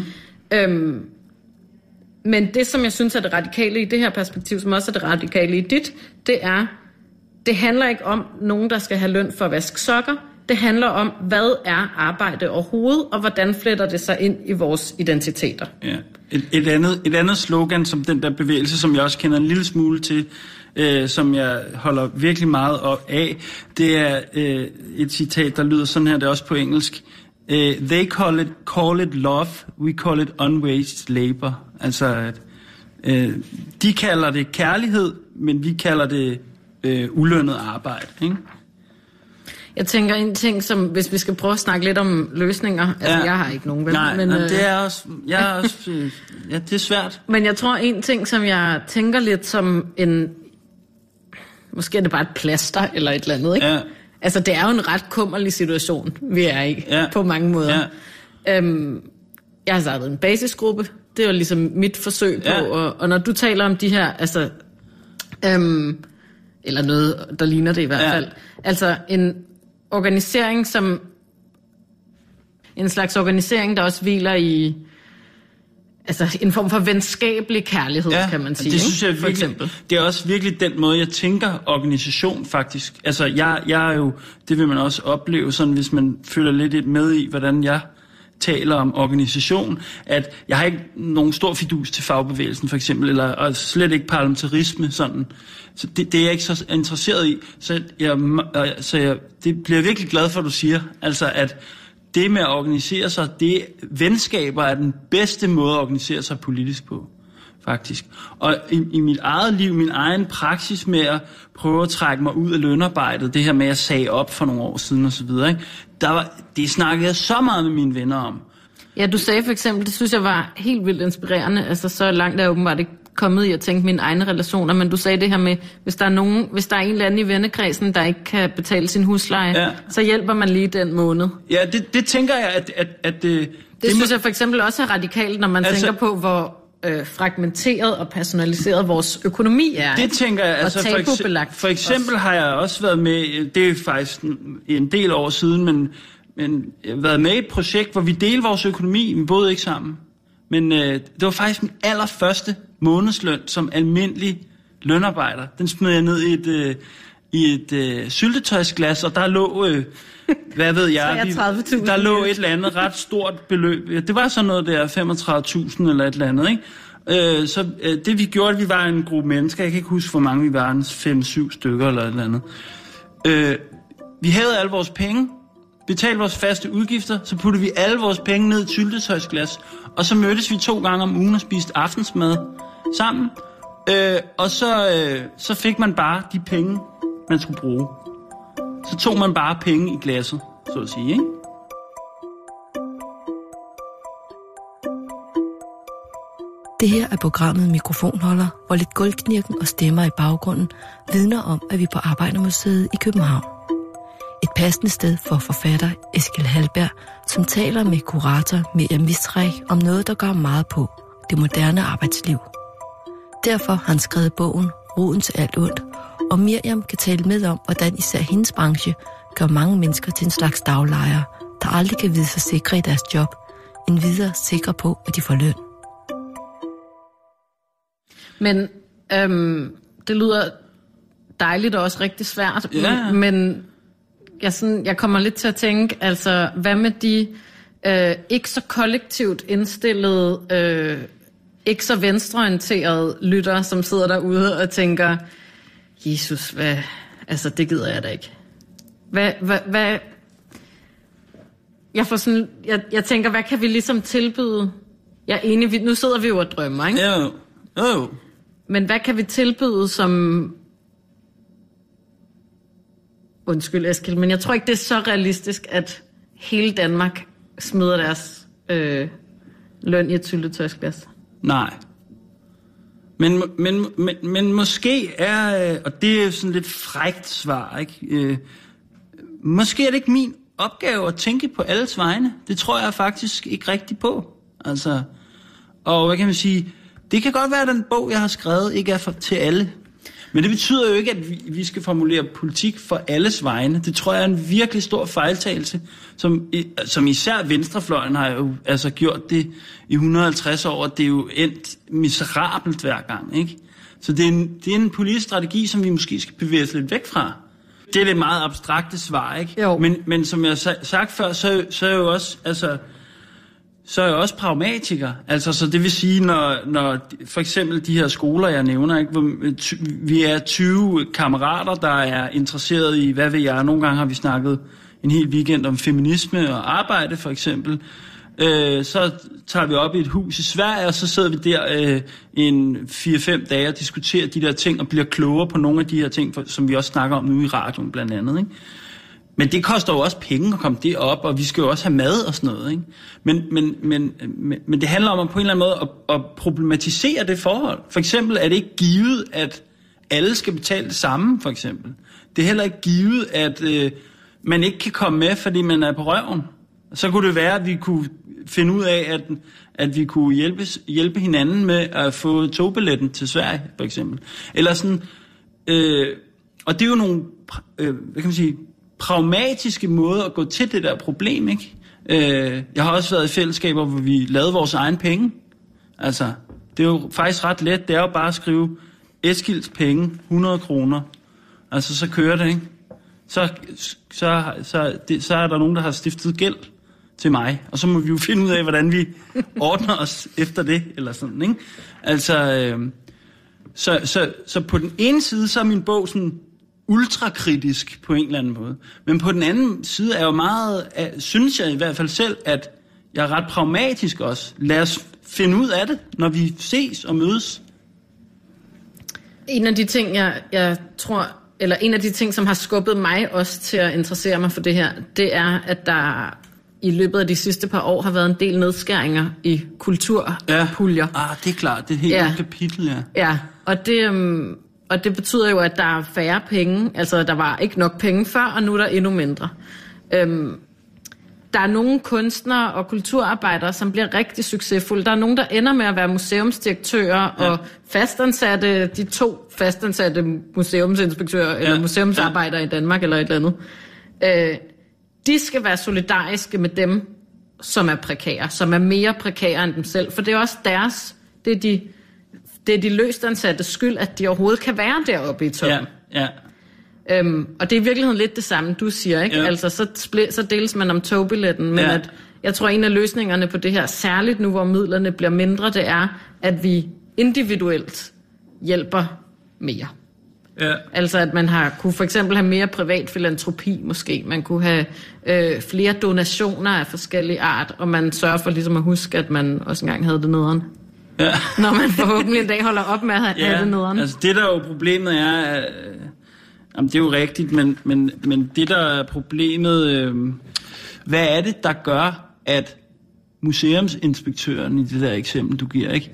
Men det, som jeg synes er det radikale i det her perspektiv, som også er det radikale i dit, det handler ikke om nogen, der skal have løn for at vaske sokker. Det handler om, hvad er arbejde overhovedet, og hvordan fletter det sig ind i vores identiteter. Ja. Et andet slogan, som den der bevægelse, som jeg også kender en lille smule til, som jeg holder virkelig meget af, det er et citat, der lyder sådan her, det er også på engelsk. They call it love, we call it unwaged labor. Altså, de kalder det kærlighed, men vi kalder det ulønnet arbejde, ikke? Jeg tænker en ting, som hvis vi skal prøve at snakke lidt om løsninger, altså jeg har ikke nogen vel. Nej, men det er også, det er svært. Men jeg tror en ting, som jeg tænker lidt som en, måske er det bare et plaster eller et eller andet, ikke? Ja. Altså det er jo en ret kummerlig situation, vi er i, på mange måder. Ja. Jeg har startet en basisgruppe, det var ligesom mit forsøg på, og når du taler om de her, altså, eller noget, der ligner det i hvert fald, altså en organisering, som en slags organisering, der også hviler i altså en form for venskabelig kærlighed, kan man sige. Det synes jeg virkelig, det er også virkelig den måde, jeg tænker organisation faktisk. Altså jeg er jo, det vil man også opleve, sådan hvis man følger lidt med i, hvordan jeg taler om organisation, at jeg har ikke nogen stor fidus til fagbevægelsen for eksempel, eller og slet ikke parlamentarisme sådan. Så det er jeg ikke så interesseret i. Så jeg det bliver jeg virkelig glad for, at du siger, altså at det med at organisere sig, det venskaber er den bedste måde at organisere sig politisk på, faktisk. Og i mit eget liv, min egen praksis med at prøve at trække mig ud af lønarbejdet, det her med at sige op for nogle år siden og så videre, ikke? Det snakkede jeg så meget med mine venner om. Ja, du sagde for eksempel, det synes jeg var helt vildt inspirerende, altså så langt er jeg åbenbart ikke kommet i at tænke mine egne relationer, men du sagde det her med, hvis der er en eller anden i vennekredsen, der ikke kan betale sin husleje, så hjælper man lige den måned. Ja, det tænker jeg, at det synes jeg for eksempel også er radikalt, når man tænker på, hvor fragmenteret og personaliseret vores økonomi er. Det tænker jeg, altså for eksempel har jeg også været med, det er faktisk en del år siden, men jeg har været med i et projekt, hvor vi delte vores økonomi, vi boede ikke sammen. Men det var faktisk min allerførste månedsløn som almindelig lønarbejder. Den smed jeg ned i et syltetøjsglas, og der lå, hvad ved jeg, der lå et eller andet ret stort beløb. Det var sådan noget der 35.000 eller et eller andet, ikke? Så det vi gjorde, vi var en gruppe mennesker, jeg kan ikke huske, hvor mange vi var, 5-7 stykker eller et eller andet. Vi havde alle vores penge, betalte vores faste udgifter, så puttede vi alle vores penge ned i syltetøjsglas, og så mødtes vi 2 gange om ugen og spiste aftensmad sammen. Og så fik man bare de penge, man skulle bruge. Så tog man bare penge i glasset, så at sige, ikke? Det her er programmet Mikrofonholder, hvor lidt gulvknirken og stemmer i baggrunden vidner om, at vi er på Arbejdermuseet i København. Et passende sted for forfatter Eskil Halberg, som taler med kurator Miriam Mistræk om noget, der gør meget på det moderne arbejdsliv. Derfor har han skrevet bogen Roden til alt ondt, og Miriam kan tale med om, hvordan især hendes branche gør mange mennesker til en slags daglejere, der aldrig kan vide sig sikre i deres job, end videre sikre på, at de får løn. Men det lyder dejligt og også rigtig svært, men jeg kommer lidt til at tænke, altså hvad med de ikke så kollektivt indstillede, ikke så venstreorienterede lyttere, som sidder derude og tænker, Jesus, hvad, altså det gider jeg da ikke. Hvad jeg får sådan, jeg tænker, hvad kan vi ligesom tilbyde? Jeg er enig, nu sidder vi jo og drømmer, ikke? Jo. Men hvad kan vi tilbyde som... Undskyld, Eskil, men jeg tror ikke, det er så realistisk, at hele Danmark smider deres løn i et syltetøjsglas. Nej. Men måske er, og det er sådan lidt frækt svar, ikke? Måske er det ikke min opgave at tænke på alles vegne. Det tror jeg faktisk ikke rigtigt på. Altså, og hvad kan man sige... Det kan godt være, at den bog, jeg har skrevet, ikke er til alle. Men det betyder jo ikke, at vi skal politik for alles vegne. Det tror jeg er en virkelig stor fejltagelse, som især venstrefløjen har jo altså gjort det i 150 år. Det er jo endt miserabelt hver gang, ikke? Så det er en politisk strategi, som vi måske skal bevæge os lidt væk fra. Det er det meget abstrakte svar, ikke? Jo. Men som jeg har sagt før, så er jeg jo også... Altså, så er jeg også pragmatiker. Altså, så det vil sige, når for eksempel de her skoler, jeg nævner, ikke, hvor vi er 20 kammerater, der er interesseret i, hvad ved jeg, nogle gange har vi snakket en hel weekend om feminisme og arbejde, for eksempel. Så tager vi op i et hus i Sverige, og så sidder vi der en 4-5 dage og diskuterer de der ting, og bliver klogere på nogle af de her ting, som vi også snakker om nu i radioen blandt andet, ikke? Men det koster jo også penge at komme derop, og vi skal jo også have mad og sådan noget, ikke? Men det handler om at på en eller anden måde at problematisere det forhold. For eksempel er det ikke givet, at alle skal betale det samme, for eksempel. Det er heller ikke givet, at man ikke kan komme med, fordi man er på røven. Så kunne det være, at vi kunne finde ud af, at vi kunne hjælpe hinanden med at få togbilletten til Sverige, for eksempel. Eller sådan... og det er jo nogle... hvad kan man sige... pragmatiske måde at gå til det der problem, ikke? Jeg har også været i fællesskaber, hvor vi lavede vores egen penge. Altså, det er jo faktisk ret let. Det er jo bare at skrive Eskils penge, 100 kroner. Altså, så kører det, ikke? Så er der nogen, der har stiftet gæld til mig. Og så må vi jo finde ud af, hvordan vi ordner os efter det, eller sådan, ikke? Altså, så på den ene side, så er min bog sådan... ultrakritisk på en eller anden måde. Men på den anden side er jo meget, synes jeg i hvert fald selv, at jeg er ret pragmatisk også. Lad os finde ud af det, når vi ses og mødes. En af de ting, jeg tror, eller en af de ting, som har skubbet mig også til at interessere mig for det her, det er, at der i løbet af de sidste par år har været en del nedskæringer i kulturpuljer. Ja, det er klart. Det er et helt kapitel, ja. Ja, og det betyder jo, at der er færre penge. Altså, der var ikke nok penge før, og nu er der endnu mindre. Der er nogle kunstnere og kulturarbejdere, som bliver rigtig succesfulde. Der er nogen, der ender med at være museumsdirektører og fastansatte, de 2 fastansatte museumsinspektører eller museumsarbejdere i Danmark eller et eller andet. De skal være solidariske med dem, som er prekære, som er mere prekære end dem selv. For det er også deres, det er de løstansatte skyld, at de overhovedet kan være deroppe i toppen. Ja. Og det er i virkeligheden lidt det samme, du siger, ikke? Ja. Altså, så deles man om togbilletten, men at jeg tror, en af løsningerne på det her, særligt nu, hvor midlerne bliver mindre, det er, at vi individuelt hjælper mere. Ja. Altså, at man kunne for eksempel have mere privat filantropi, måske. Man kunne have flere donationer af forskellige art, og man sørger for ligesom at huske, at man også engang havde det nederen. Ja. Når man forhåbentlig en dag holder op med at have det nederen. Altså det, der jo problemet er... Jamen, det er jo rigtigt, men det, der er problemet... hvad er det, der gør, at museumsinspektøren i det der eksempel, du giver, ikke?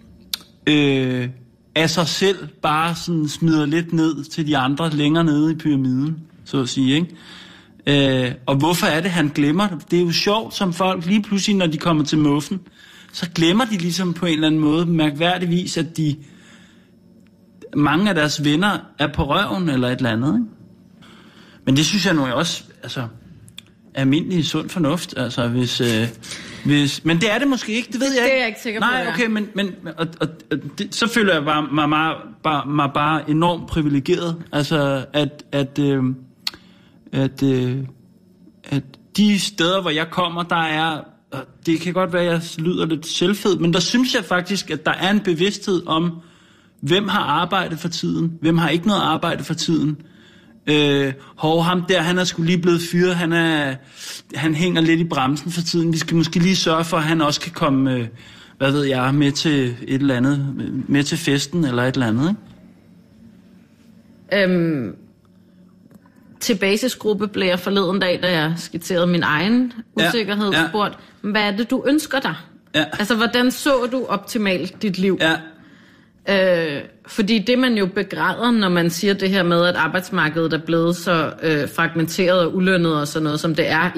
Af sig selv bare sådan smider lidt ned til de andre længere nede i pyramiden, så at sige, ikke? Og hvorfor er det, han glemmer det? Det er jo sjovt, som folk lige pludselig, når de kommer til muffen, så glemmer de ligesom på en eller anden måde mærkværdigvis, at mange af deres venner er på røven eller et eller andet, ikke? Men det synes jeg nu også, altså, almindelig sund fornuft, altså hvis men det er det måske ikke, det ved jeg ikke. Det er jeg ikke sikker på. Nej, okay, men så føler jeg mig bare enormt privilegeret, altså at de steder, hvor jeg kommer, der er, det kan godt være, at jeg lyder lidt selvfed, men der synes jeg faktisk, at der er en bevidsthed om, hvem har arbejdet for tiden, hvem har ikke noget arbejde for tiden. Ham der, han er sgu lige blevet fyret, han hænger lidt i bremsen for tiden. Vi skal måske lige sørge for, at han også kan komme, hvad ved jeg, med til et eller andet, med til festen eller et eller andet, ikke? Til basisgruppe blev jeg forleden dag, da jeg skitserede min egen usikkerhed, spurgt, hvad er det, du ønsker dig? Ja. Altså, hvordan så du optimalt dit liv? Ja. Fordi det man jo begræder, når man siger det her med, at arbejdsmarkedet er blevet så fragmenteret og ulønnet og sådan noget, som det er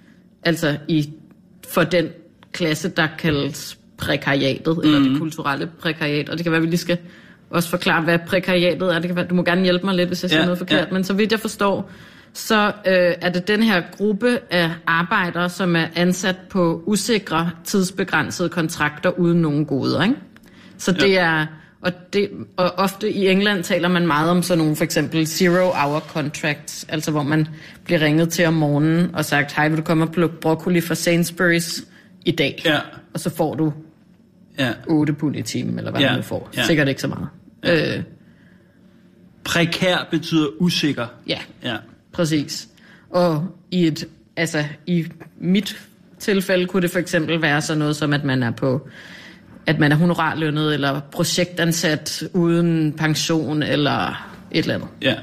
for den klasse, der kaldes prekariatet, eller det kulturelle prekariat. Og det kan være, at vi lige skal også forklare, hvad prekariatet er. Det kan være, du må gerne hjælpe mig lidt, hvis jeg siger noget forkert. Men så vidt jeg forstår, så er det den her gruppe af arbejdere, som er ansat på usikre, tidsbegrænsede kontrakter uden nogen goder, ikke? Så det er... Og ofte i England taler man meget om sådan nogle for eksempel zero-hour contracts, altså hvor man bliver ringet til om morgenen og sagt, hej, vil du komme og plukke broccoli fra Sainsbury's i dag? Ja. Og så får du 8 pund i timen, eller hvad man nu får. Ja. Sikkert ikke så meget. Ja. Prekær betyder usikker. Ja, præcis. Og i mit tilfælde kunne det for eksempel være sådan noget som, at man er honorarlønnet, eller projektansat uden pension, eller et eller andet. Ja.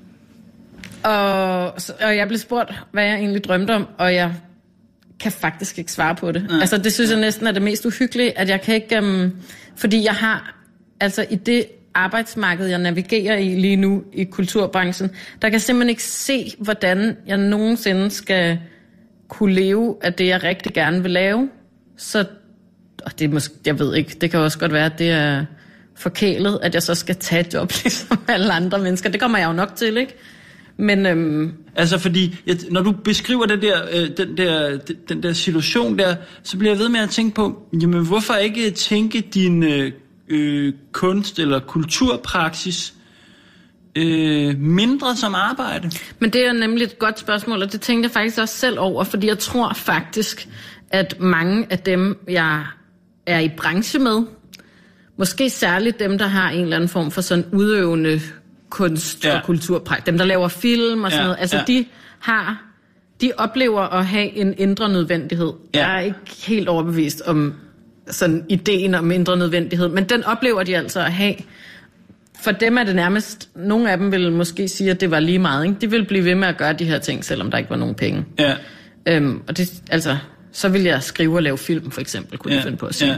Og jeg blev spurgt, hvad jeg egentlig drømte om, og jeg kan faktisk ikke svare på det. Altså, det synes jeg næsten er det mest uhyggelige, at jeg kan ikke... fordi jeg har... Altså, i det arbejdsmarked, jeg navigerer i lige nu, i kulturbranchen, der kan jeg simpelthen ikke se, hvordan jeg nogensinde skal kunne leve af det, jeg rigtig gerne vil lave. Så... Og det er måske, jeg ved ikke, det kan også godt være, at det er forkælet, at jeg så skal tage et job ligesom alle andre mennesker. Det kommer jeg jo nok til, ikke? Men altså fordi, når du beskriver den der situation der, så bliver jeg ved med at tænke på, jamen hvorfor ikke tænke din kunst- eller kulturpraksis mindre som arbejde? Men det er nemlig et godt spørgsmål, og det tænkte jeg faktisk også selv over, fordi jeg tror faktisk, at mange af dem, jeg er i branche med, måske særligt dem, der har en eller anden form for sådan udøvende kunst- og kulturpraksis, dem, der laver film og sådan noget, altså de oplever at have en indre nødvendighed. Jeg er ikke helt overbevist om sådan ideen om indre nødvendighed, men den oplever de altså at have. For dem er det nærmest, nogle af dem vil måske sige, at det var lige meget, ikke? De vil blive ved med at gøre de her ting, selvom der ikke var nogen penge. Ja. Og det, altså... Så vil jeg skrive og lave film, for eksempel, kunne jeg finde på at sige.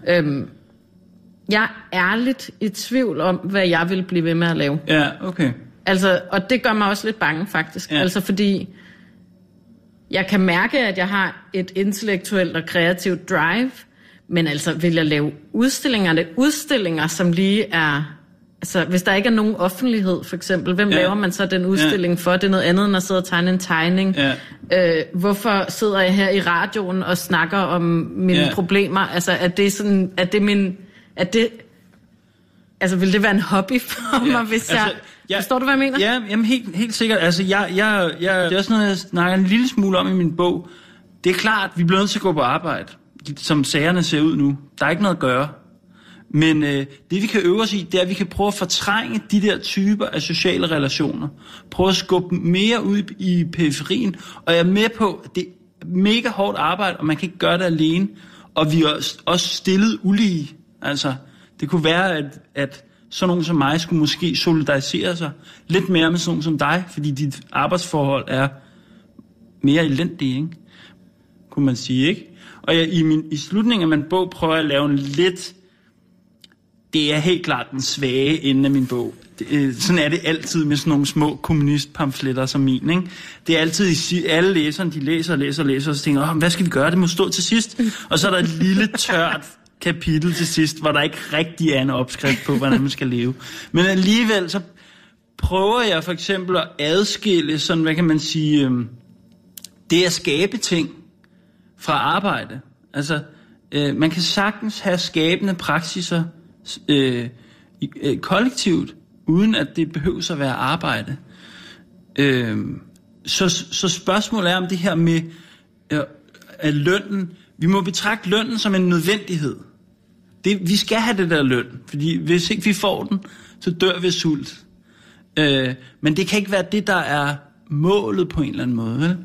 Jeg er ærligt i tvivl om, hvad jeg vil blive ved med at lave. Ja, okay. Altså, og det gør mig også lidt bange, faktisk. Ja. Altså, fordi jeg kan mærke, at jeg har et intellektuelt og kreativt drive, men altså, vil jeg lave udstillinger, som lige er... Altså, hvis der ikke er nogen offentlighed, for eksempel, hvem laver man så den udstilling for? Det er noget andet, end at sidde og tegne en tegning. Ja. Hvorfor sidder jeg her i radioen og snakker om mine problemer? Altså, altså, vil det være en hobby for mig, hvis forstår du, hvad jeg mener? Ja, jamen helt sikkert. Altså, det er også noget, jeg snakker en lille smule om i min bog. Det er klart, vi bliver nødt til at gå på arbejde, som sagerne ser ud nu. Der er ikke noget at gøre. Men det vi kan øve os i, det er, at vi kan prøve at fortrænge de der typer af sociale relationer. Prøve at skubbe dem mere ud i periferien. Og jeg er med på, at det er mega hårdt arbejde, og man kan ikke gøre det alene. Og vi er også stillet ulige. Altså, det kunne være, at sådan nogen som mig skulle måske solidarisere sig lidt mere med sådan nogen som dig, fordi dit arbejdsforhold er mere elendige, ikke? Kunne man sige, ikke? Og i slutningen af min bog prøver jeg at lave en lidt... Det er helt klart den svage ende af min bog. Sådan er det altid med sådan nogle små kommunistpamfletter som min, ikke? Det er altid, alle læserne, de læser, og så tænker hvad skal vi gøre? Det må stå til sidst. Og så er der et lille tørt kapitel til sidst, hvor der ikke rigtig er en opskrift på, hvordan man skal leve. Men alligevel, så prøver jeg for eksempel at adskille sådan, hvad kan man sige, det at skabe ting fra arbejde. Altså, man kan sagtens have skabende praksiser kollektivt, uden at det behøver at være arbejde. Så spørgsmålet er om det her med at lønnen. Vi må betragte lønnen som en nødvendighed. Vi skal have det der løn, fordi hvis ikke vi får den, så dør vi af sult. Men det kan ikke være det, der er målet på en eller anden måde, vel?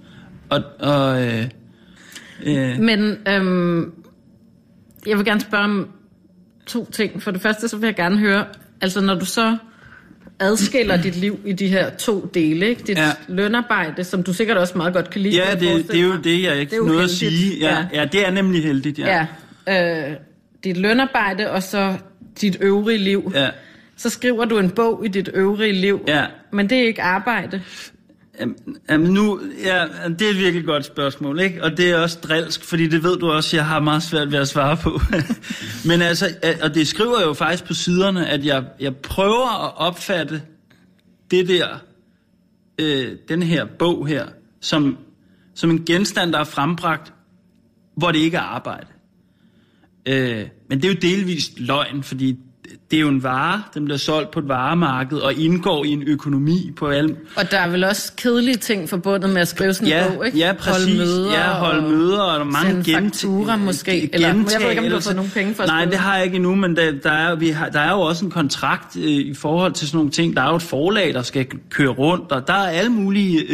Men jeg vil gerne spørge om 2 ting. For det første, så vil jeg gerne høre, altså når du så adskiller dit liv i de her 2 dele, ikke? Dit lønarbejde, som du sikkert også meget godt kan lide. Ja, det er jo det, jeg ikke noget at sige. Ja, det er nemlig heldigt, ja. Dit lønarbejde og så dit øvrige liv. Ja. Så skriver du en bog i dit øvrige liv, men det er ikke arbejde. Jamen det er et virkelig godt spørgsmål, ikke? Og det er også drilsk, fordi det ved du også, jeg har meget svært ved at svare på. Men altså, og det skriver jeg jo faktisk på siderne, at jeg prøver at opfatte det der, den her bog her, som en genstand, der er frembragt, hvor det ikke er arbejde. Men det er jo delvist løgn, fordi det er jo en vare, den bliver solgt på et varemarked og indgår i en økonomi på alle. Og der er vel også kedelige ting forbundet med at skrive sådan en bog, ikke? Ja, præcis. Holde møder og mange fakturer måske. Eller jeg ved ikke, om du har fået nogle penge for at Nej, det har jeg ikke endnu, men der er jo også en kontrakt i forhold til sådan nogle ting. Der er jo et forlag, der skal køre rundt, og der er alle mulige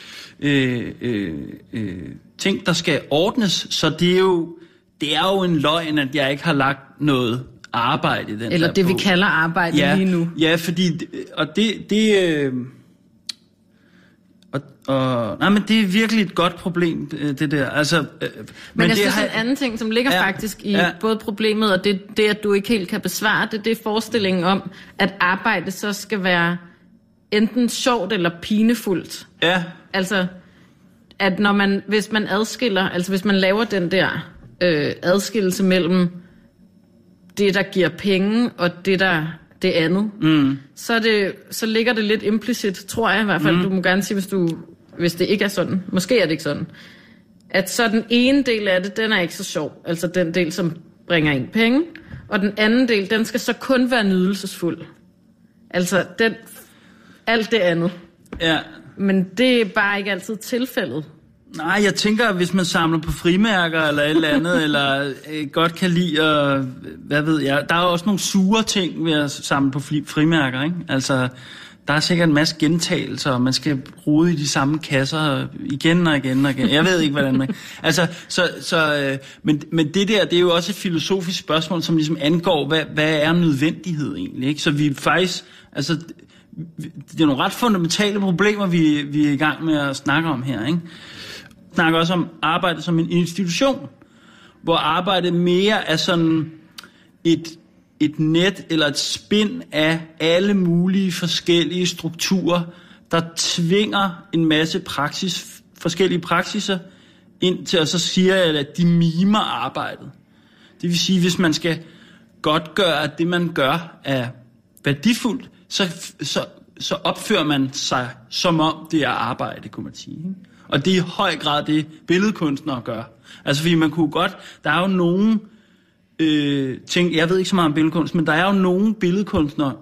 ting, der skal ordnes. Så det er jo en løgn, at jeg ikke har lagt noget arbejde i den eller det, vi kalder arbejde lige nu. Ja, fordi... Nej, men det er virkelig et godt problem, det der. Altså, men jeg synes, en anden ting, som ligger faktisk i både problemet, og det, at du ikke helt kan besvare det, det er forestillingen om, at arbejde så skal være enten sjovt eller pinefuldt. Ja. Altså, at hvis man adskiller, altså hvis man laver den der adskillelse mellem det, der giver penge, og det andet, så ligger det lidt implicit, tror jeg i hvert fald. Du må gerne sige, hvis det ikke er sådan. Måske er det ikke sådan. At så den ene del af det, den er ikke så sjov. Altså den del, som bringer ind penge. Og den anden del, den skal så kun være nydelsesfuld. Altså alt det andet. Ja. Men det er bare ikke altid tilfældet. Nej, jeg tænker, at hvis man samler på frimærker eller et eller andet, eller godt kan lide, og hvad ved jeg. Der er også nogle sure ting ved at samle på frimærker, ikke? Altså, der er sikkert en masse gentagelser, og man skal rode i de samme kasser igen og igen og igen. Jeg ved ikke, hvordan man... Altså, men det der, det er jo også et filosofisk spørgsmål, som ligesom angår, hvad er nødvendighed egentlig, ikke? Så vi faktisk... Altså, det er nogle ret fundamentale problemer, vi er i gang med at snakke om her, ikke? Vi snakker også om arbejde som en institution, hvor arbejde mere er sådan et net eller et spind af alle mulige forskellige strukturer, der tvinger en masse forskellige praksiser ind til, og så siger jeg, at de mimer arbejdet. Det vil sige, hvis man skal godtgøre, at det man gør er værdifuldt, så opfører man sig som om det er arbejde, kunne man sige, ikke? Og det er i høj grad det, billedkunstnere gør. Altså, fordi man kunne godt... Der er jo nogle ting... Jeg ved ikke så meget om billedkunst, men der er jo nogle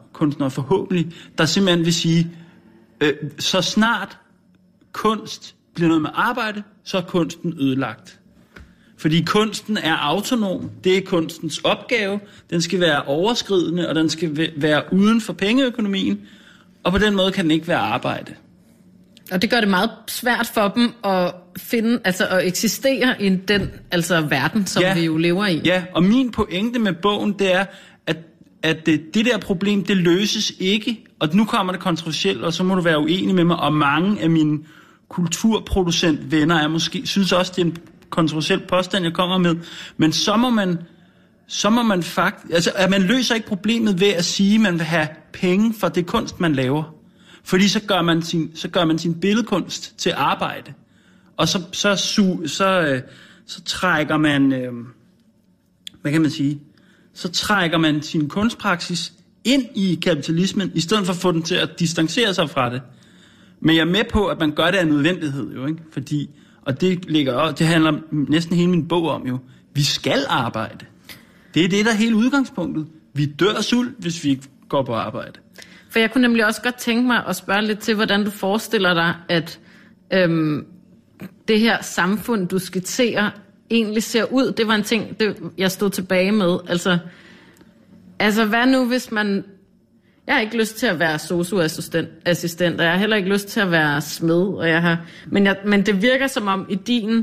billedkunstnere forhåbentlig, der simpelthen vil sige, så snart kunst bliver noget med arbejde, så er kunsten ødelagt. Fordi kunsten er autonom, det er kunstens opgave, den skal være overskridende, og den skal være uden for pengeøkonomien, og på den måde kan den ikke være arbejde. Og det gør det meget svært for dem at finde, altså at eksistere i den verden, som vi jo lever i. Ja, og min pointe med bogen, det er, at det der problem, det løses ikke, og nu kommer det kontroversielt, og så må du være uenig med mig, og mange af mine kulturproducentvenner er måske, synes også, det er en kontroversiel påstand, jeg kommer med, men så må man faktisk, altså at man løser ikke problemet ved at sige, at man vil have penge for det kunst, man laver. Fordi så gør man sin billedkunst til arbejde. Og så trækker man, hvad kan man sige, så trækker man sin kunstpraksis ind i kapitalismen, i stedet for at få den til at distancere sig fra det. Men jeg er med på, at man gør det af nødvendighed, jo, ikke? Fordi, og det handler næsten hele min bog om, jo. Vi skal arbejde. Det er det, der er hele udgangspunktet. Vi dør af sult, hvis vi ikke går på arbejde. For jeg kunne nemlig også godt tænke mig at spørge lidt til, hvordan du forestiller dig, at det her samfund, du skitserer, egentlig ser ud. Det var en ting, jeg stod tilbage med. Altså hvad nu, hvis man... Jeg har ikke lyst til at være sosu-assistent, og jeg har heller ikke lyst til at være smed, og men det virker som om i din...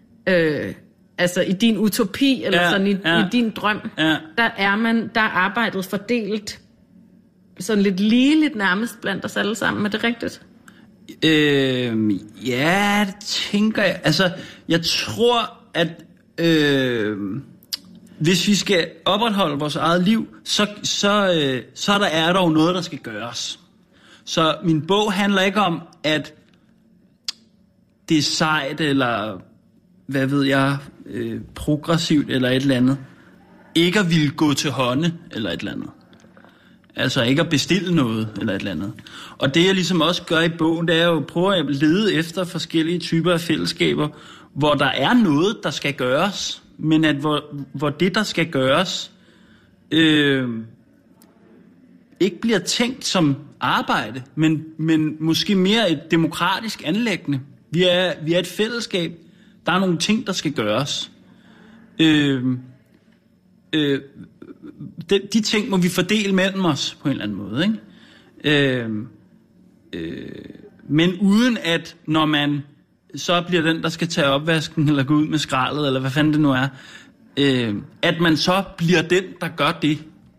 i din utopi, eller sådan i din drøm, der er arbejdet fordelt sådan lidt ligeligt nærmest blandt os alle sammen. Er det rigtigt? Ja, det tænker jeg. Altså, jeg tror, at hvis vi skal opretholde vores eget liv, så er der jo noget, der skal gøres. Så min bog handler ikke om, at det er sejt, eller hvad ved jeg, progressivt, eller et eller andet. Ikke at ville gå til hånde, eller et eller andet. Altså ikke at bestille noget, eller et eller andet. Og det jeg ligesom også gør i bogen, det er jo at prøve at lede efter forskellige typer af fællesskaber, hvor der er noget, der skal gøres, men at hvor det, der skal gøres, ikke bliver tænkt som arbejde, men måske mere et demokratisk anliggende. Vi er et fællesskab. Der er nogle ting, der skal gøres. De ting må vi fordele mellem os på en eller anden måde, ikke? Men uden at, når man så bliver den, der skal tage opvasken, eller gå ud med skraldet, eller hvad fanden det nu er, at man så bliver den, der gør det.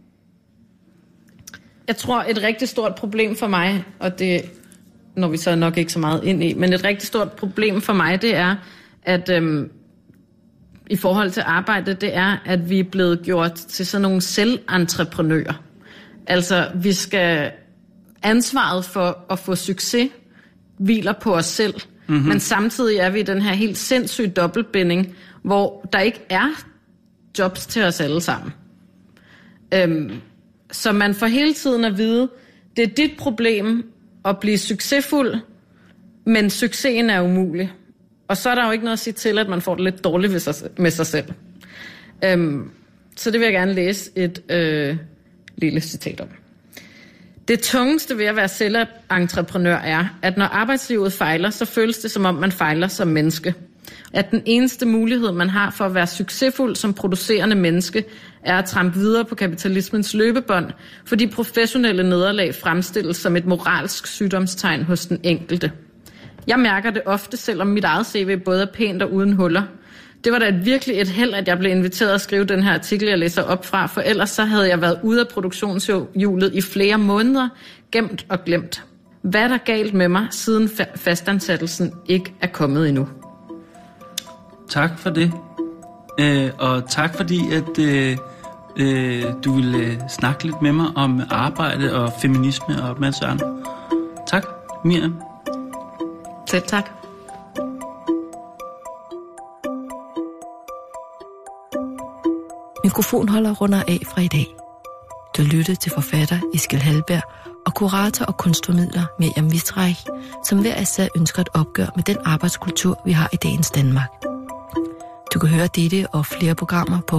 Jeg tror, et rigtig stort problem for mig, og det når vi så nok ikke så meget ind i, men et rigtig stort problem for mig, det er, at i forhold til arbejde, det er, at vi er blevet gjort til sådan nogle selventreprenører. Altså, vi skal ansvaret for at få succes hviler på os selv, men samtidig er vi i den her helt sindssyge dobbeltbinding, hvor der ikke er jobs til os alle sammen. Så man får hele tiden at vide, det er dit problem at blive succesfuld, men succesen er umulig. Og så er der jo ikke noget at sige til, at man får det lidt dårligt med sig selv. Så det vil jeg gerne læse et lille citat om. Det tungeste ved at være selventreprenør er, at når arbejdslivet fejler, så føles det som om man fejler som menneske. At den eneste mulighed, man har for at være succesfuld som producerende menneske, er at trampe videre på kapitalismens løbebånd, fordi professionelle nederlag fremstilles som et moralsk sygdomstegn hos den enkelte. Jeg mærker det ofte, selvom mit eget CV både er pænt og uden huller. Det var da virkelig et held, at jeg blev inviteret at skrive den her artikel, jeg læser op fra, for ellers så havde jeg været ude af produktionshjulet i flere måneder, gemt og glemt. Hvad er der galt med mig, siden fastansættelsen ikke er kommet endnu? Tak for det. Og tak fordi, at du ville snakke lidt med mig om arbejde og feminisme og masser af andre. Tak, Miriam. Selv tak. Mikrofonholder runder af fra i dag. Du lyttede til forfatter Eskil Halberg og kurator og kunstformidler Miriam Wittreich, som hver især ønsker et opgør med den arbejdskultur, vi har i dagens Danmark. Du kan høre dette og flere programmer på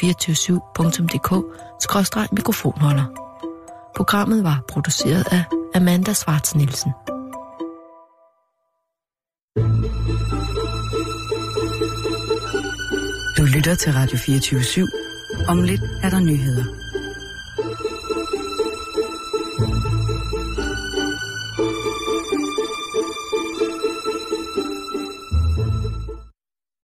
radio247.dk/mikrofonholder. Programmet var produceret af Amanda Schwartz Nielsen. Du lytter til Radio 24/7. Om lidt er der nyheder.